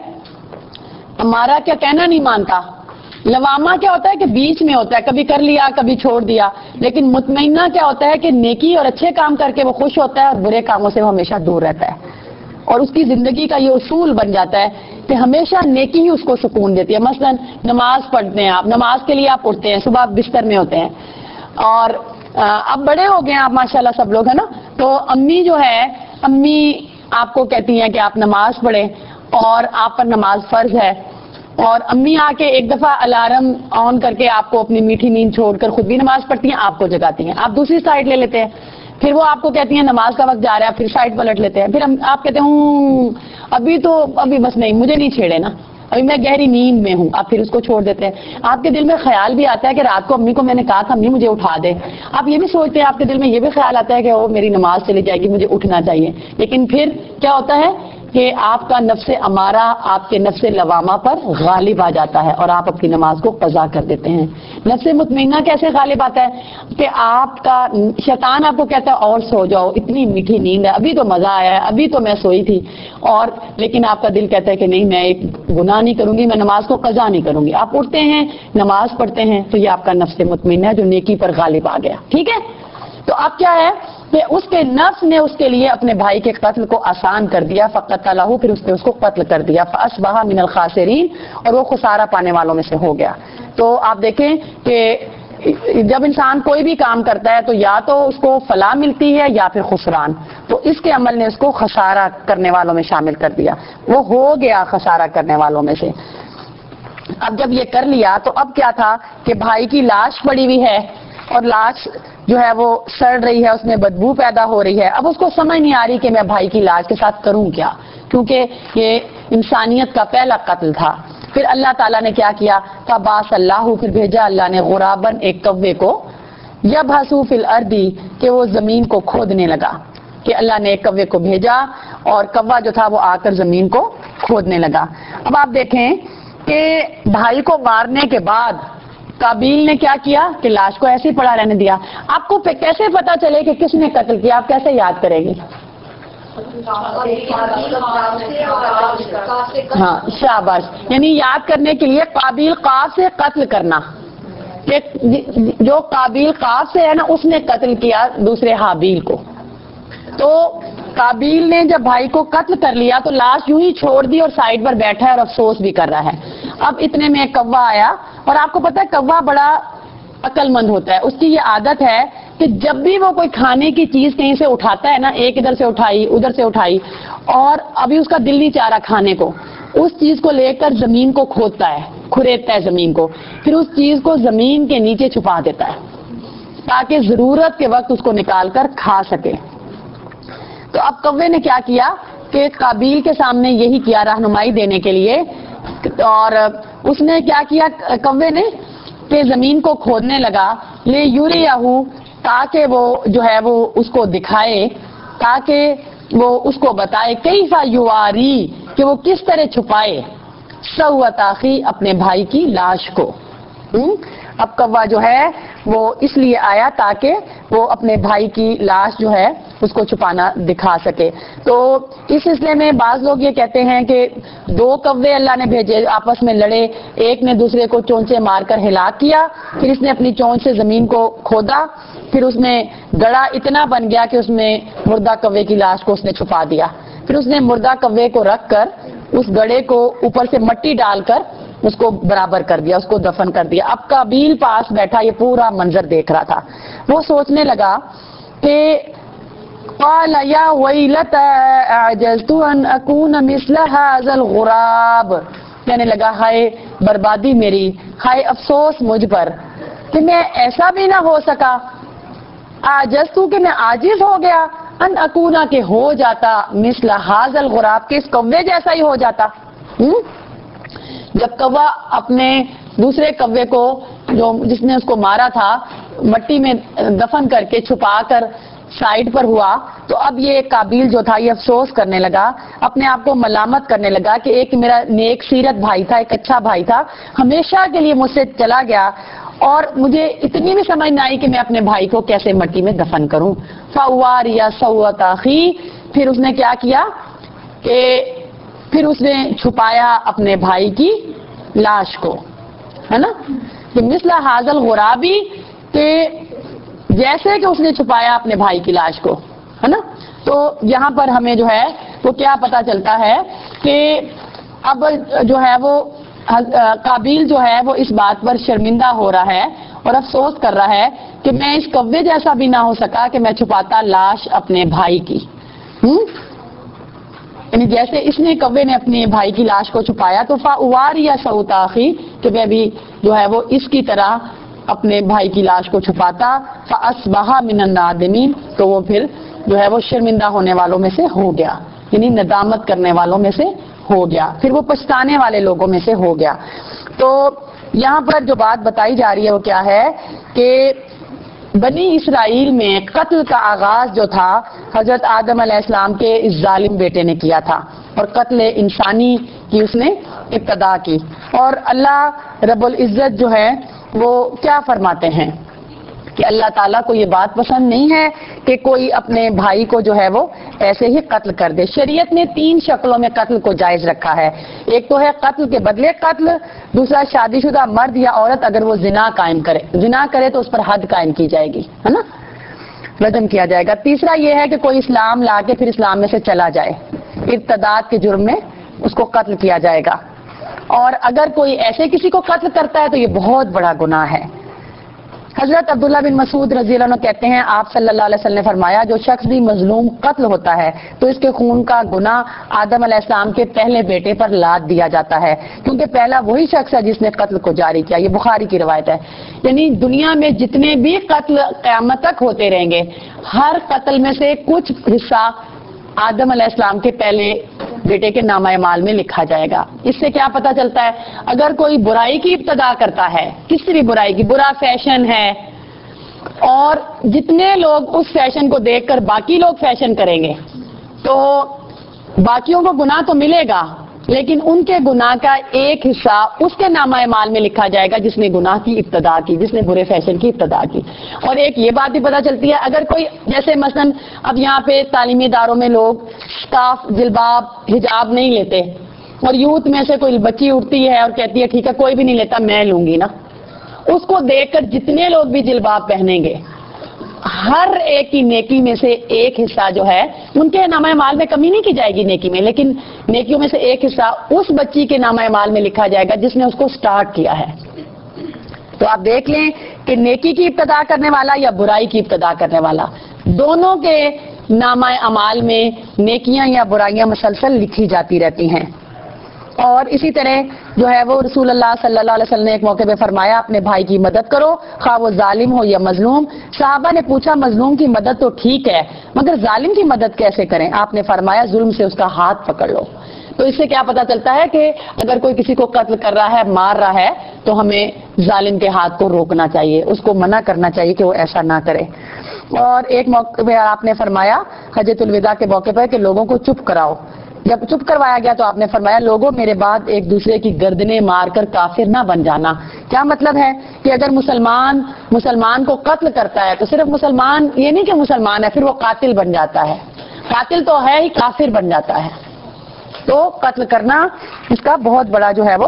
ہمارا کیا کہنا نہیں مانتا۔ لوامہ کیا ہوتا ہے کہ بیچ میں ہوتا ہے، کبھی کر لیا کبھی چھوڑ دیا، لیکن مطمئنہ کیا ہوتا ہے کہ نیکی اور اچھے کام کر کے وہ خوش ہوتا ہے اور برے کاموں سے وہ ہمیشہ دور رہتا ہے، اور اس کی زندگی کا یہ اصول بن جاتا ہے کہ ہمیشہ نیکی ہی اس کو سکون دیتی ہے۔ مثلا نماز پڑھتے ہیں آپ، نماز کے لیے آپ اٹھتے ہیں، صبح آپ بستر میں ہوتے ہیں، اور اب بڑے ہو گئے ہیں آپ ماشاءاللہ سب لوگ، ہے نا، تو امی جو ہے، امی آپ کو کہتی ہیں کہ آپ نماز پڑھیں اور آپ پر نماز فرض ہے، اور امی آ کے ایک دفعہ الارم آن کر کے آپ کو اپنی میٹھی نیند چھوڑ کر خود بھی نماز پڑھتی ہیں، آپ کو جگاتی ہیں، آپ دوسری سائڈ لے لیتے ہیں، پھر وہ آپ کو کہتی ہیں نماز کا وقت جا رہا ہے، پھر سائڈ پلٹ لیتے ہیں، پھر آپ کہتے ہیں ابھی بس نہیں، مجھے نہیں چھیڑے نا، ابھی میں گہری نیند میں ہوں، آپ پھر اس کو چھوڑ دیتے ہیں۔ آپ کے دل میں خیال بھی آتا ہے کہ رات کو امی کو میں نے کہا تھا امی مجھے اٹھا دے، آپ یہ بھی سوچتے ہیں، آپ کے دل میں یہ بھی خیال آتا ہے کہ وہ میری نماز چلی جائے گی، مجھے اٹھنا چاہیے، لیکن پھر کیا ہوتا ہے کہ آپ کا نفس امارہ آپ کے نفس لوامہ پر غالب آ جاتا ہے اور آپ اپنی نماز کو قضا کر دیتے ہیں۔ نفس مطمئنہ کیسے غالب آتا ہے کہ آپ کا شیطان آپ کو کہتا ہے اور سو جاؤ، اتنی میٹھی نیند ہے، ابھی تو مزہ آیا ہے، ابھی تو میں سوئی تھی، اور لیکن آپ کا دل کہتا ہے کہ نہیں میں ایک گناہ نہیں کروں گی، میں نماز کو قضا نہیں کروں گی۔ آپ اٹھتے ہیں نماز پڑھتے ہیں تو یہ آپ کا نفس مطمئنہ ہے جو نیکی پر غالب آ گیا، ٹھیک ہے۔ تو اب کیا ہے کہ اس کے نفس نے اس کے لیے اپنے بھائی کے قتل کو آسان کر دیا، فقتلہ، پھر اس نے اس کو قتل کر دیا، فاصبح من الخاسرین، اور وہ خسارہ پانے والوں میں سے ہو گیا۔ تو آپ دیکھیں کہ جب انسان کوئی بھی کام کرتا ہے تو یا تو اس کو فلاح ملتی ہے یا پھر خسران، تو اس کے عمل نے اس کو خسارہ کرنے والوں میں شامل کر دیا، وہ ہو گیا خسارہ کرنے والوں میں سے۔ اب جب یہ کر لیا تو اب کیا تھا کہ بھائی کی لاش پڑی ہوئی ہے، اور لاش جو ہے وہ سڑ رہی ہے، اس میں بدبو پیدا ہو رہی ہے، اب اس کو سمجھ نہیں آ رہی کہ میں بھائی کی لاش کے ساتھ کروں کیا، کیونکہ یہ انسانیت کا پہلا قتل تھا۔ پھر اللہ تعالیٰ نے کیا کیا، فبعث اللہ، پھر بھیجا اللہ نے غراباً، ایک کوے کو، یبحث فی الارض، کہ وہ زمین کو کھودنے لگا، کہ اللہ نے ایک کوے کو بھیجا اور کوا جو تھا وہ آ کر زمین کو کھودنے لگا۔ اب آپ دیکھیں کہ بھائی کو مارنے کے بعد قابیل نے کیا کیا کہ لاش کو ایسے ہی پڑا رہنے دیا۔ آپ کو کیسے پتا چلے کہ کس نے قتل کیا، آپ کیسے یاد کریں گے؟ ہاں شاباش، یعنی یاد کرنے کے لیے قابیل قاف سے قتل کرنا، کہ جو قابیل قاف سے ہے نا اس نے قتل کیا دوسرے حابیل کو. تو قابیل نے جب بھائی کو قتل کر لیا تو لاش یوں ہی چھوڑ دی اور سائڈ پر بیٹھا ہے اور افسوس بھی کر رہا ہے. اب اتنے میں کوا آیا، اور آپ کو پتا ہے کوا بڑا عقل مند ہوتا ہے، اس کی یہ عادت ہے کہ جب بھی وہ کوئی کھانے کی چیز کہیں سے اٹھاتا ہے نا، ایک ادھر سے اٹھائی ادھر سے اٹھائی، اور ابھی اس کا دل نہیں چاہ رہا کھانے کو، اس چیز کو لے کر زمین کو کھودتا ہے، کھریدتا ہے زمین کو، پھر اس چیز کو زمین کے نیچے چھپا دیتا ہے تاکہ ضرورت کے وقت اس کو نکال کر کھا سکے. تو اب کوے نے کیا کیا کہ قابیل کے سامنے یہی کیا رہنمائی دینے کے لیے، اور اس نے کیا کیا کوے نے کہ زمین کو کھودنے لگا، لے یوریہو، تاکہ وہ جو ہے وہ اس کو دکھائے، تاکہ وہ اس کو بتائے کیفا یواری، کہ وہ کس طرح چھپائے سوءۃ اخی، اپنے بھائی کی لاش کو. اب کوا جو ہے وہ اس لیے آیا تاکہ وہ اپنے بھائی کی لاش جو ہے اس کو چھپانا دکھا سکے. تو اس سلسلے میں بعض لوگ یہ کہتے ہیں کہ دو کوے اللہ نے بھیجے، آپس میں لڑے، ایک نے دوسرے کو چونچے مار کر ہلاک کیا، پھر اس نے اپنی چونچ سے زمین کو کھودا، پھر اس میں گڑا اتنا بن گیا کہ اس میں مردہ کوے کی لاش کو اس نے چھپا دیا، پھر اس نے مردہ کوے کو رکھ کر اس گڑے کو اوپر سے مٹی ڈال کر اس کو برابر کر دیا، اس کو دفن کر دیا. اب قابیل پاس بیٹھا یہ پورا منظر دیکھ رہا تھا، وہ سوچنے لگا کہ قال یا ویلتا اعجزت ان اکون مثل هذا الغراب، کہنے لگا ہائے بربادی میری، ہائے افسوس مجھ پر کہ میں ایسا بھی نہ ہو سکا، اعجزت کہ میں عاجز ہو گیا، ان اکونا کہ ہو جاتا مثل هذا الغراب، کہ اس کوے جیسا ہی ہو جاتا. جب کوا اپنے دوسرے کوے کو جو جس نے اس کو مارا تھا مٹی میں دفن کر کے چھپا کر سائڈ پر ہوا، تو اب یہ قابیل جو تھا یہ افسوس کرنے لگا، اپنے آپ کو ملامت کرنے لگا کہ ایک میرا نیک سیرت بھائی تھا، ایک اچھا بھائی تھا، ہمیشہ کے لیے مجھ سے چلا گیا، اور مجھے اتنی بھی سمجھ نہ آئی کہ میں اپنے بھائی کو کیسے مٹی میں دفن کروں. فواریا سوءۃ اخی، پھر اس نے کیا کیا کہ پھر اس نے چھپایا اپنے بھائی کی لاش کو، ہے نا، کہ مثل هذا الغرابی، کہ جیسے کہ اس نے چھپایا اپنے بھائی کی لاش کو، ہے نا. تو یہاں پر ہمیں جو ہے وہ کیا پتا چلتا ہے کہ اب جو ہے وہ قابیل جو ہے وہ اس بات پر شرمندہ ہو رہا ہے اور افسوس کر رہا ہے کہ میں اس کوے جیسا بھی نہ ہو سکا کہ میں چھپاتا لاش اپنے بھائی کی. یعنی جیسے اس نے کوے نے اپنے بھائی کی لاش کو چھپایا، تو فاواریا سوءۃ اخی، کہ میں بھی جو ہے وہ اس کی طرح اپنے بھائی کی لاش کو چھپاتا، فاصبح من النادمین، تو وہ پھر جو ہے وہ شرمندہ ہونے والوں میں سے ہو گیا، یعنی ندامت کرنے والوں میں سے ہو گیا، پھر وہ پچھتانے والے لوگوں میں سے ہو گیا. تو یہاں پر جو بات بتائی جا رہی ہے وہ کیا ہے کہ بنی اسرائیل میں قتل کا آغاز جو تھا حضرت آدم علیہ السلام کے اس ظالم بیٹے نے کیا تھا، اور قتل انسانی کی اس نے ابتدا کی. اور اللہ رب العزت جو ہے وہ کیا فرماتے ہیں کہ اللہ تعالیٰ کو یہ بات پسند نہیں ہے کہ کوئی اپنے بھائی کو جو ہے وہ ایسے ہی قتل کر دے. شریعت نے 3 شکلوں میں قتل کو جائز رکھا ہے. ایک تو ہے قتل کے بدلے قتل، دوسرا شادی شدہ مرد یا عورت اگر وہ زنا کرے تو اس پر حد قائم کی جائے گی، ہے نا، رجم کیا جائے گا. تیسرا یہ ہے کہ کوئی اسلام لا کے پھر اسلام میں سے چلا جائے، ارتداد کے جرم میں اس کو قتل کیا جائے گا. اور اگر کوئی ایسے کسی کو قتل کرتا ہے تو یہ بہت بڑا گناہ ہے. حضرت عبداللہ بن مسعود رضی اللہ عنہ کہتے ہیں آپ صلی اللہ علیہ وسلم نے فرمایا جو شخص بھی مظلوم قتل ہوتا ہے تو اس کے خون کا گناہ آدم علیہ السلام کے پہلے بیٹے پر لاد دیا جاتا ہے، کیونکہ پہلا وہی شخص ہے جس نے قتل کو جاری کیا. یہ بخاری کی روایت ہے. یعنی دنیا میں جتنے بھی قتل قیامت تک ہوتے رہیں گے، ہر قتل میں سے کچھ حصہ آدم علیہ السلام کے پہلے بیٹے کے نامہ اعمال میں لکھا جائے گا. اس سے کیا پتہ چلتا ہے اگر کوئی برائی کی ابتدا کرتا ہے، کسی بھی برائی کی، برا فیشن ہے، اور جتنے لوگ اس فیشن کو دیکھ کر باقی لوگ فیشن کریں گے تو باقیوں کو گناہ تو ملے گا، لیکن ان کے گناہ کا ایک حصہ اس کے نامہ اعمال میں لکھا جائے گا جس نے گناہ کی ابتدا کی، جس نے برے فیشن کی ابتدا کی۔ اور ایک یہ بات بھی پتہ چلتی ہے، اگر کوئی جیسے مثلا اب یہاں پہ تعلیمی اداروں میں لوگ سکارف، جلباب، حجاب نہیں لیتے، اور یوتھ میں سے کوئی بچی اٹھتی ہے اور کہتی ہے ٹھیک ہے کوئی بھی نہیں لیتا میں لوں گی نا، اس کو دیکھ کر جتنے لوگ بھی جلباب پہنیں گے ہر ایک کی نیکی میں سے ایک حصہ جو ہے ان کے نامہ اعمال میں کمی نہیں کی جائے گی نیکی میں، لیکن نیکیوں میں سے ایک حصہ اس بچی کے نامہ اعمال میں لکھا جائے گا جس نے اس کو سٹارٹ کیا ہے۔ تو آپ دیکھ لیں کہ نیکی کی ابتدا کرنے والا یا برائی کی ابتدا کرنے والا، دونوں کے نامہ اعمال میں نیکیاں یا برائیاں مسلسل لکھی جاتی رہتی ہیں۔ اور اسی طرح جو ہے وہ رسول اللہ صلی اللہ علیہ وسلم نے ایک موقع پہ فرمایا اپنے بھائی کی مدد کرو خواہ وہ ظالم ہو یا مظلوم۔ صحابہ نے پوچھا مظلوم کی مدد تو ٹھیک ہے مگر ظالم کی مدد کیسے کریں؟ آپ نے فرمایا ظلم سے اس کا ہاتھ پکڑ لو۔ تو اس سے کیا پتہ چلتا ہے کہ اگر کوئی کسی کو قتل کر رہا ہے، مار رہا ہے، تو ہمیں ظالم کے ہاتھ کو روکنا چاہیے، اس کو منع کرنا چاہیے کہ وہ ایسا نہ کرے۔ اور ایک موقع پہ آپ نے فرمایا حجۃ الوداع کے موقع پہ کہ لوگوں کو چپ کراؤ۔ جب چپ کروایا گیا تو آپ نے فرمایا لوگوں میرے بعد ایک دوسرے کی گردنیں مار کر کافر نہ بن جانا۔ کیا مطلب ہے کہ اگر مسلمان کو قتل کرتا ہے تو صرف مسلمان یہ نہیں کہ مسلمان ہے، پھر وہ قاتل بن جاتا ہے، قاتل تو ہے ہی، کافر بن جاتا ہے۔ تو قتل کرنا اس کا بہت بڑا جو ہے وہ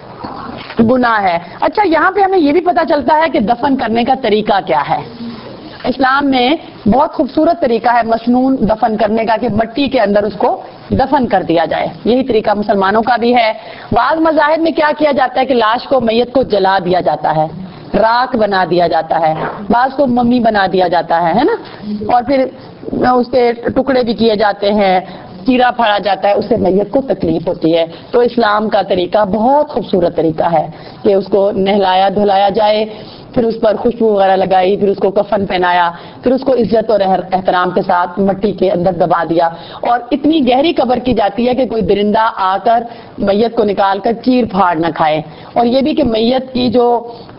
گناہ ہے۔ اچھا یہاں پہ ہمیں یہ بھی پتہ چلتا ہے کہ دفن کرنے کا طریقہ کیا ہے۔ اسلام میں بہت خوبصورت طریقہ ہے مسنون دفن کرنے کا کہ مٹی کے اندر اس کو دفن کر دیا جائے، یہی طریقہ مسلمانوں کا بھی ہے۔ بعض مذاہب میں کیا کیا جاتا ہے کہ لاش کو، میت کو جلا دیا جاتا ہے، راکھ بنا دیا جاتا ہے، بعض کو ممی بنا دیا جاتا ہے نا، اور پھر اس کے ٹکڑے بھی کیے جاتے ہیں، چیرا پھاڑا جاتا ہے، اس سے میت کو تکلیف ہوتی ہے۔ تو اسلام کا طریقہ بہت خوبصورت طریقہ ہے کہ اس کو نہلایا دھلایا جائے، پھر اس پر خوشبو وغیرہ لگائی، پھر اس کو کفن پہنایا، پھر اس کو عزت اور احترام کے ساتھ مٹی کے اندر دبا دیا، اور اتنی گہری قبر کی جاتی ہے کہ کوئی درندہ آ کر میت کو نکال کر چیر پھاڑ نہ کھائے، اور یہ بھی کہ میت کی جو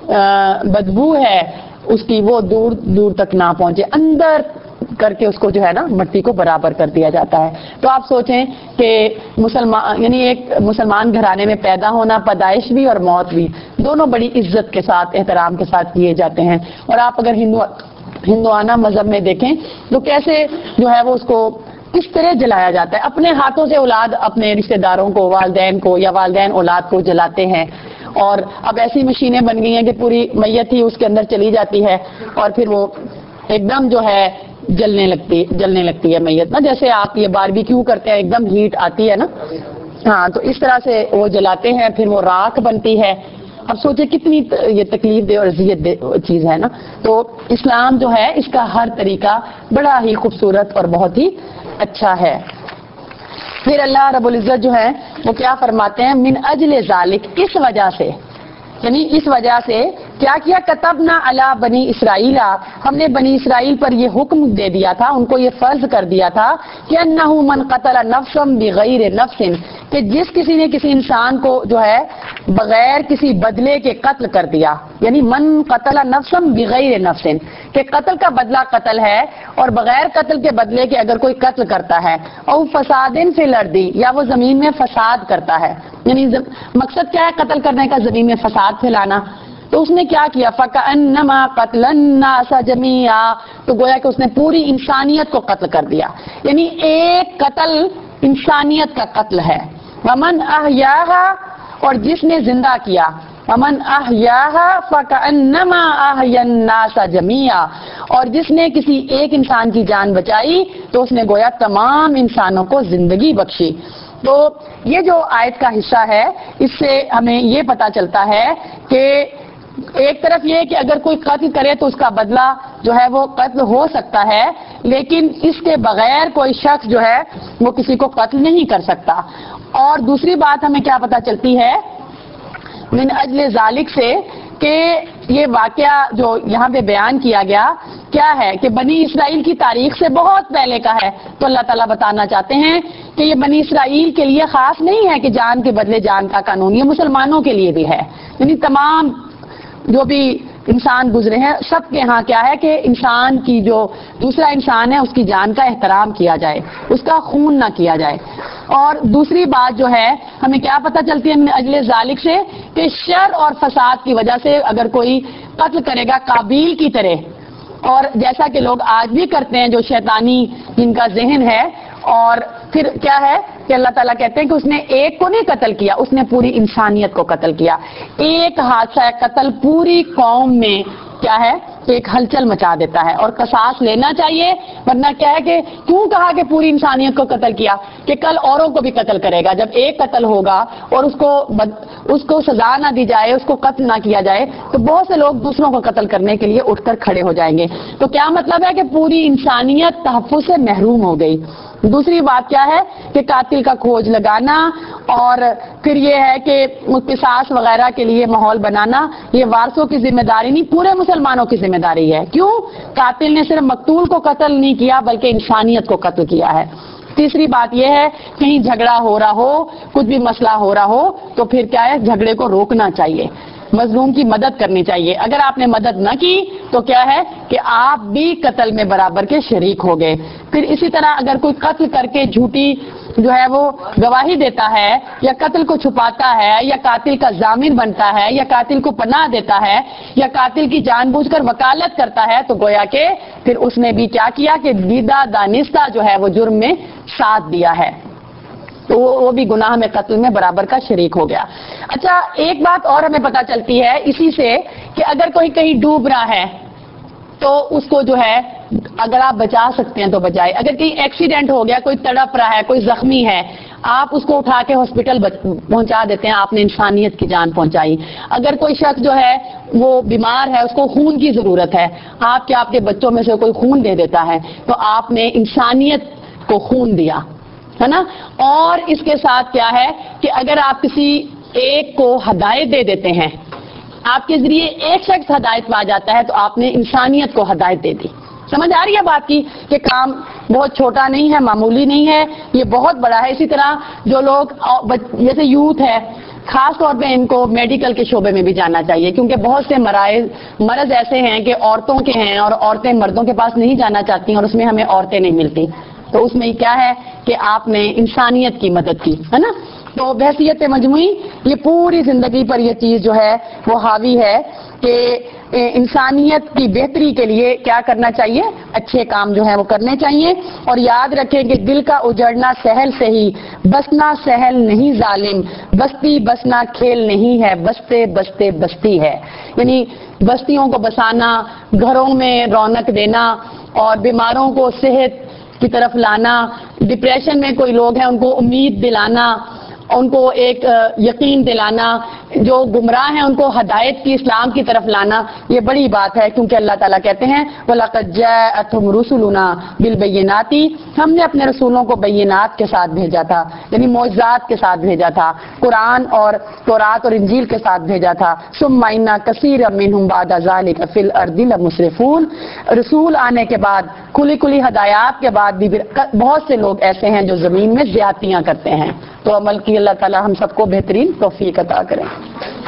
بدبو ہے اس کی وہ دور دور تک نہ پہنچے، اندر کر کے اس کو جو ہے نا مٹی کو برابر کر دیا جاتا ہے۔ تو آپ سوچیں کہ مسلمان یعنی ایک مسلمان گھرانے میں پیدا ہونا، پیدائش بھی اور موت بھی دونوں بڑی عزت کے ساتھ، احترام کے ساتھ کیے جاتے ہیں۔ اور آپ اگر ہندوانہ مذہب میں دیکھیں تو کیسے جو ہے وہ اس کو کس طرح جلایا جاتا ہے، اپنے ہاتھوں سے اولاد اپنے رشتہ داروں کو، والدین کو یا والدین اولاد کو جلاتے ہیں، اور اب ایسی مشینیں بن گئی ہیں کہ پوری میت ہی اس کے اندر چلی جاتی ہے اور پھر وہ ایک دم جو ہے جلنے لگتی ہے میت نا، جیسے آپ یہ باربیکیو کرتے ہیں ایک دم ہیٹ آتی ہے نا، ہاں تو اس طرح سے وہ جلاتے ہیں، پھر وہ راکھ بنتی ہے۔ اب سوچے کتنی یہ تکلیف دہ اور اذیت دہ چیز ہے نا۔ تو اسلام جو ہے اس کا ہر طریقہ بڑا ہی خوبصورت اور بہت ہی اچھا ہے۔ پھر اللہ رب العزت جو ہے وہ کیا فرماتے ہیں، من اجل ذالک، اس وجہ سے، یعنی اس وجہ سے کیا کیا، کتبنا علی بنی اسرائیل، ہم نے بنی اسرائیل پر یہ حکم دے دیا تھا، ان کو یہ فرض کر دیا تھا کہ انہ من قتل نفسا بغیر نفس، کہ جس کسی نے کسی انسان کو جو ہے بغیر کسی بدلے کے قتل کر دیا، یعنی من قتل نفسا بغیر نفس، کہ قتل کا بدلہ قتل ہے اور بغیر قتل کے بدلے کے اگر کوئی قتل کرتا ہے، او فساد فی الارض، یا وہ زمین میں فساد کرتا ہے، یعنی مقصد کیا ہے قتل کرنے کا، زمین میں فساد پھیلانا۔ تو اس نے کیا کیا، فَكَأَنَّمَا قَتْلَ النَّاسَ جَمِيعًا، تو گویا کہ اس نے پوری انسانیت کو قتل کر دیا، یعنی ایک قتل انسانیت کا قتل ہے۔ وَمَنْ أَحْيَاهَا، اور جس نے زندہ کیا، وَمَنْ أَحْيَاهَا فَكَأَنَّمَا أَحْيَا النَّاسَ جَمِيعًا، اور جس نے کسی ایک انسان کی جان بچائی تو اس نے گویا تمام انسانوں کو زندگی بخشی۔ تو یہ جو آیت کا حصہ ہے اس سے ہمیں یہ پتا چلتا ہے کہ ایک طرف یہ کہ اگر کوئی قتل کرے تو اس کا بدلہ جو ہے وہ قتل ہو سکتا ہے، لیکن اس کے بغیر کوئی شخص جو ہے وہ کسی کو قتل نہیں کر سکتا۔ اور دوسری بات ہمیں کیا پتا چلتی ہے من اجل ذالک سے، کہ یہ واقعہ جو یہاں پہ بیان کیا گیا کیا ہے کہ بنی اسرائیل کی تاریخ سے بہت پہلے کا ہے۔ تو اللہ تعالیٰ بتانا چاہتے ہیں کہ یہ بنی اسرائیل کے لیے خاص نہیں ہے کہ جان کے بدلے جان کا قانون، یہ مسلمانوں کے لیے بھی ہے، یعنی تمام جو بھی انسان گزرے ہیں، سب کے ہاں کیا ہے کہ انسان کی جو دوسرا انسان ہے اس کی جان کا احترام کیا جائے، اس کا خون نہ کیا جائے۔ اور دوسری بات جو ہے ہمیں کیا پتہ چلتی ہے اجل ذالک سے کہ شر اور فساد کی وجہ سے اگر کوئی قتل کرے گا قابیل کی طرح، اور جیسا کہ لوگ آج بھی کرتے ہیں جو شیطانی جن کا ذہن ہے، اور پھر کیا ہے کہ اللہ تعالیٰ کہتے ہیں کہ اس نے ایک کو نہیں قتل کیا، اس نے پوری انسانیت کو قتل کیا۔ ایک حادثہ قتل پوری قوم میں کیا ہے کہ ایک ہلچل مچا دیتا ہے، اور قصاص لینا چاہیے، ورنہ کیا ہے کہ کیوں کہا کہ پوری انسانیت کو قتل کیا کہ کل اوروں کو بھی قتل کرے گا۔ جب ایک قتل ہوگا اور اس کو سزا نہ دی جائے، اس کو قتل نہ کیا جائے، تو بہت سے لوگ دوسروں کو قتل کرنے کے لیے اٹھ کر کھڑے ہو جائیں گے۔ تو کیا مطلب ہے کہ پوری انسانیت تحفظ سے محروم ہو گئی۔ دوسری بات کیا ہے کہ قاتل کا کھوج لگانا، اور پھر یہ ہے کہ قصاص وغیرہ کے لیے ماحول بنانا، یہ وارثوں کی ذمہ داری نہیں، پورے مسلمانوں کی ذمہ داری ہے۔ کیوں؟ قاتل نے صرف مقتول کو قتل نہیں کیا بلکہ انسانیت کو قتل کیا ہے۔ تیسری بات یہ ہے کہیں جھگڑا ہو رہا ہو، کچھ بھی مسئلہ ہو رہا ہو، تو پھر کیا ہے جھگڑے کو روکنا چاہیے، مظلوم کی مدد کرنی چاہیے۔ اگر آپ نے مدد نہ کی تو کیا ہے کہ آپ بھی قتل میں برابر کے شریک ہو گئے۔ پھر اسی طرح اگر کوئی قتل کر کے جھوٹی جو ہے وہ گواہی دیتا ہے، یا قتل کو چھپاتا ہے، یا قاتل کا ضامن بنتا ہے، یا قاتل کو پناہ دیتا ہے، یا قاتل کی جان بوجھ کر وکالت کرتا ہے، تو گویا کہ پھر اس نے بھی کیا کیا کہ دیدہ دانستہ جو ہے وہ جرم میں ساتھ دیا ہے، تو وہ بھی گناہ میں قتل میں برابر کا شریک ہو گیا۔ اچھا، ایک بات اور ہمیں پتہ چلتی ہے اسی سے کہ اگر کوئی کہیں ڈوب رہا ہے تو اس کو جو ہے اگر آپ بچا سکتے ہیں تو بچائے۔ اگر کہیں ایکسیڈنٹ ہو گیا، کوئی تڑپ رہا ہے، کوئی زخمی ہے، آپ اس کو اٹھا کے ہاسپٹل پہنچا دیتے ہیں، آپ نے انسانیت کی جان پہنچائی۔ اگر کوئی شخص جو ہے وہ بیمار ہے، اس کو خون کی ضرورت ہے، آپ کے بچوں میں سے کوئی خون دے دیتا ہے، تو آپ نے انسانیت کو خون دیا، ہے نا۔ اور اس کے ساتھ کیا ہے کہ اگر آپ کسی ایک کو ہدایت دے دیتے ہیں، آپ کے ذریعے ایک شخص ہدایت پا جاتا ہے، تو آپ نے انسانیت کو ہدایت دے دی۔ سمجھ آ رہی ہے بات کی کہ کام بہت چھوٹا نہیں ہے، معمولی نہیں ہے، یہ بہت بڑا ہے۔ اسی طرح جو لوگ جیسے یوتھ ہے، خاص طور پہ ان کو میڈیکل کے شعبے میں بھی جانا چاہیے، کیونکہ بہت سے مرض ایسے ہیں کہ عورتوں کے ہیں، اور عورتیں مردوں کے پاس نہیں جانا چاہتی ہیں، اور اس میں ہمیں عورتیں نہیں ملتی، تو اس میں کیا ہے کہ آپ نے انسانیت کی مدد کی، ہے نا۔ تو بحثیت مجموعی یہ پوری زندگی پر یہ چیز جو ہے وہ حاوی ہے کہ انسانیت کی بہتری کے لیے کیا کرنا چاہیے، اچھے کام جو ہیں وہ کرنے چاہیے۔ اور یاد رکھیں کہ دل کا اجڑنا سہل سے ہی، بسنا سہل نہیں ظالم، بستی بسنا کھیل نہیں ہے، بستے بستے بستی ہے۔ یعنی بستیوں کو بسانا، گھروں میں رونق دینا، اور بیماروں کو صحت کی طرف لانا، ڈپریشن میں کوئی لوگ ہیں ان کو امید دلانا، ان کو ایک یقین دلانا، جو گمراہ ہیں ان کو ہدایت کی، اسلام کی طرف لانا، یہ بڑی بات ہے، کیونکہ اللہ تعالیٰ کہتے ہیں وَلَقَدْ جَاءَتْهُمْ رُسُلُنَا بِالْبَيِّنَاتِ، ہم نے اپنے رسولوں کو بینات کے ساتھ بھیجا تھا، یعنی معجزات کے ساتھ بھیجا تھا، قرآن اور تورات اور انجیل کے ساتھ بھیجا تھا۔ ثُمَّ إِنَّ كَثِيرًا مِّنْهُمْ بَعْدَ ذَلِكَ فِي الْأَرْضِ لَمُسْرِفُونَ، رسول آنے کے بعد، کھلی ہدایات کے بعد بھی بہت سے لوگ ایسے ہیں جو زمین میں زیادتیاں کرتے ہیں۔ تو عمل کی اللہ تعالی ہم سب کو بہترین توفیق عطا کریں۔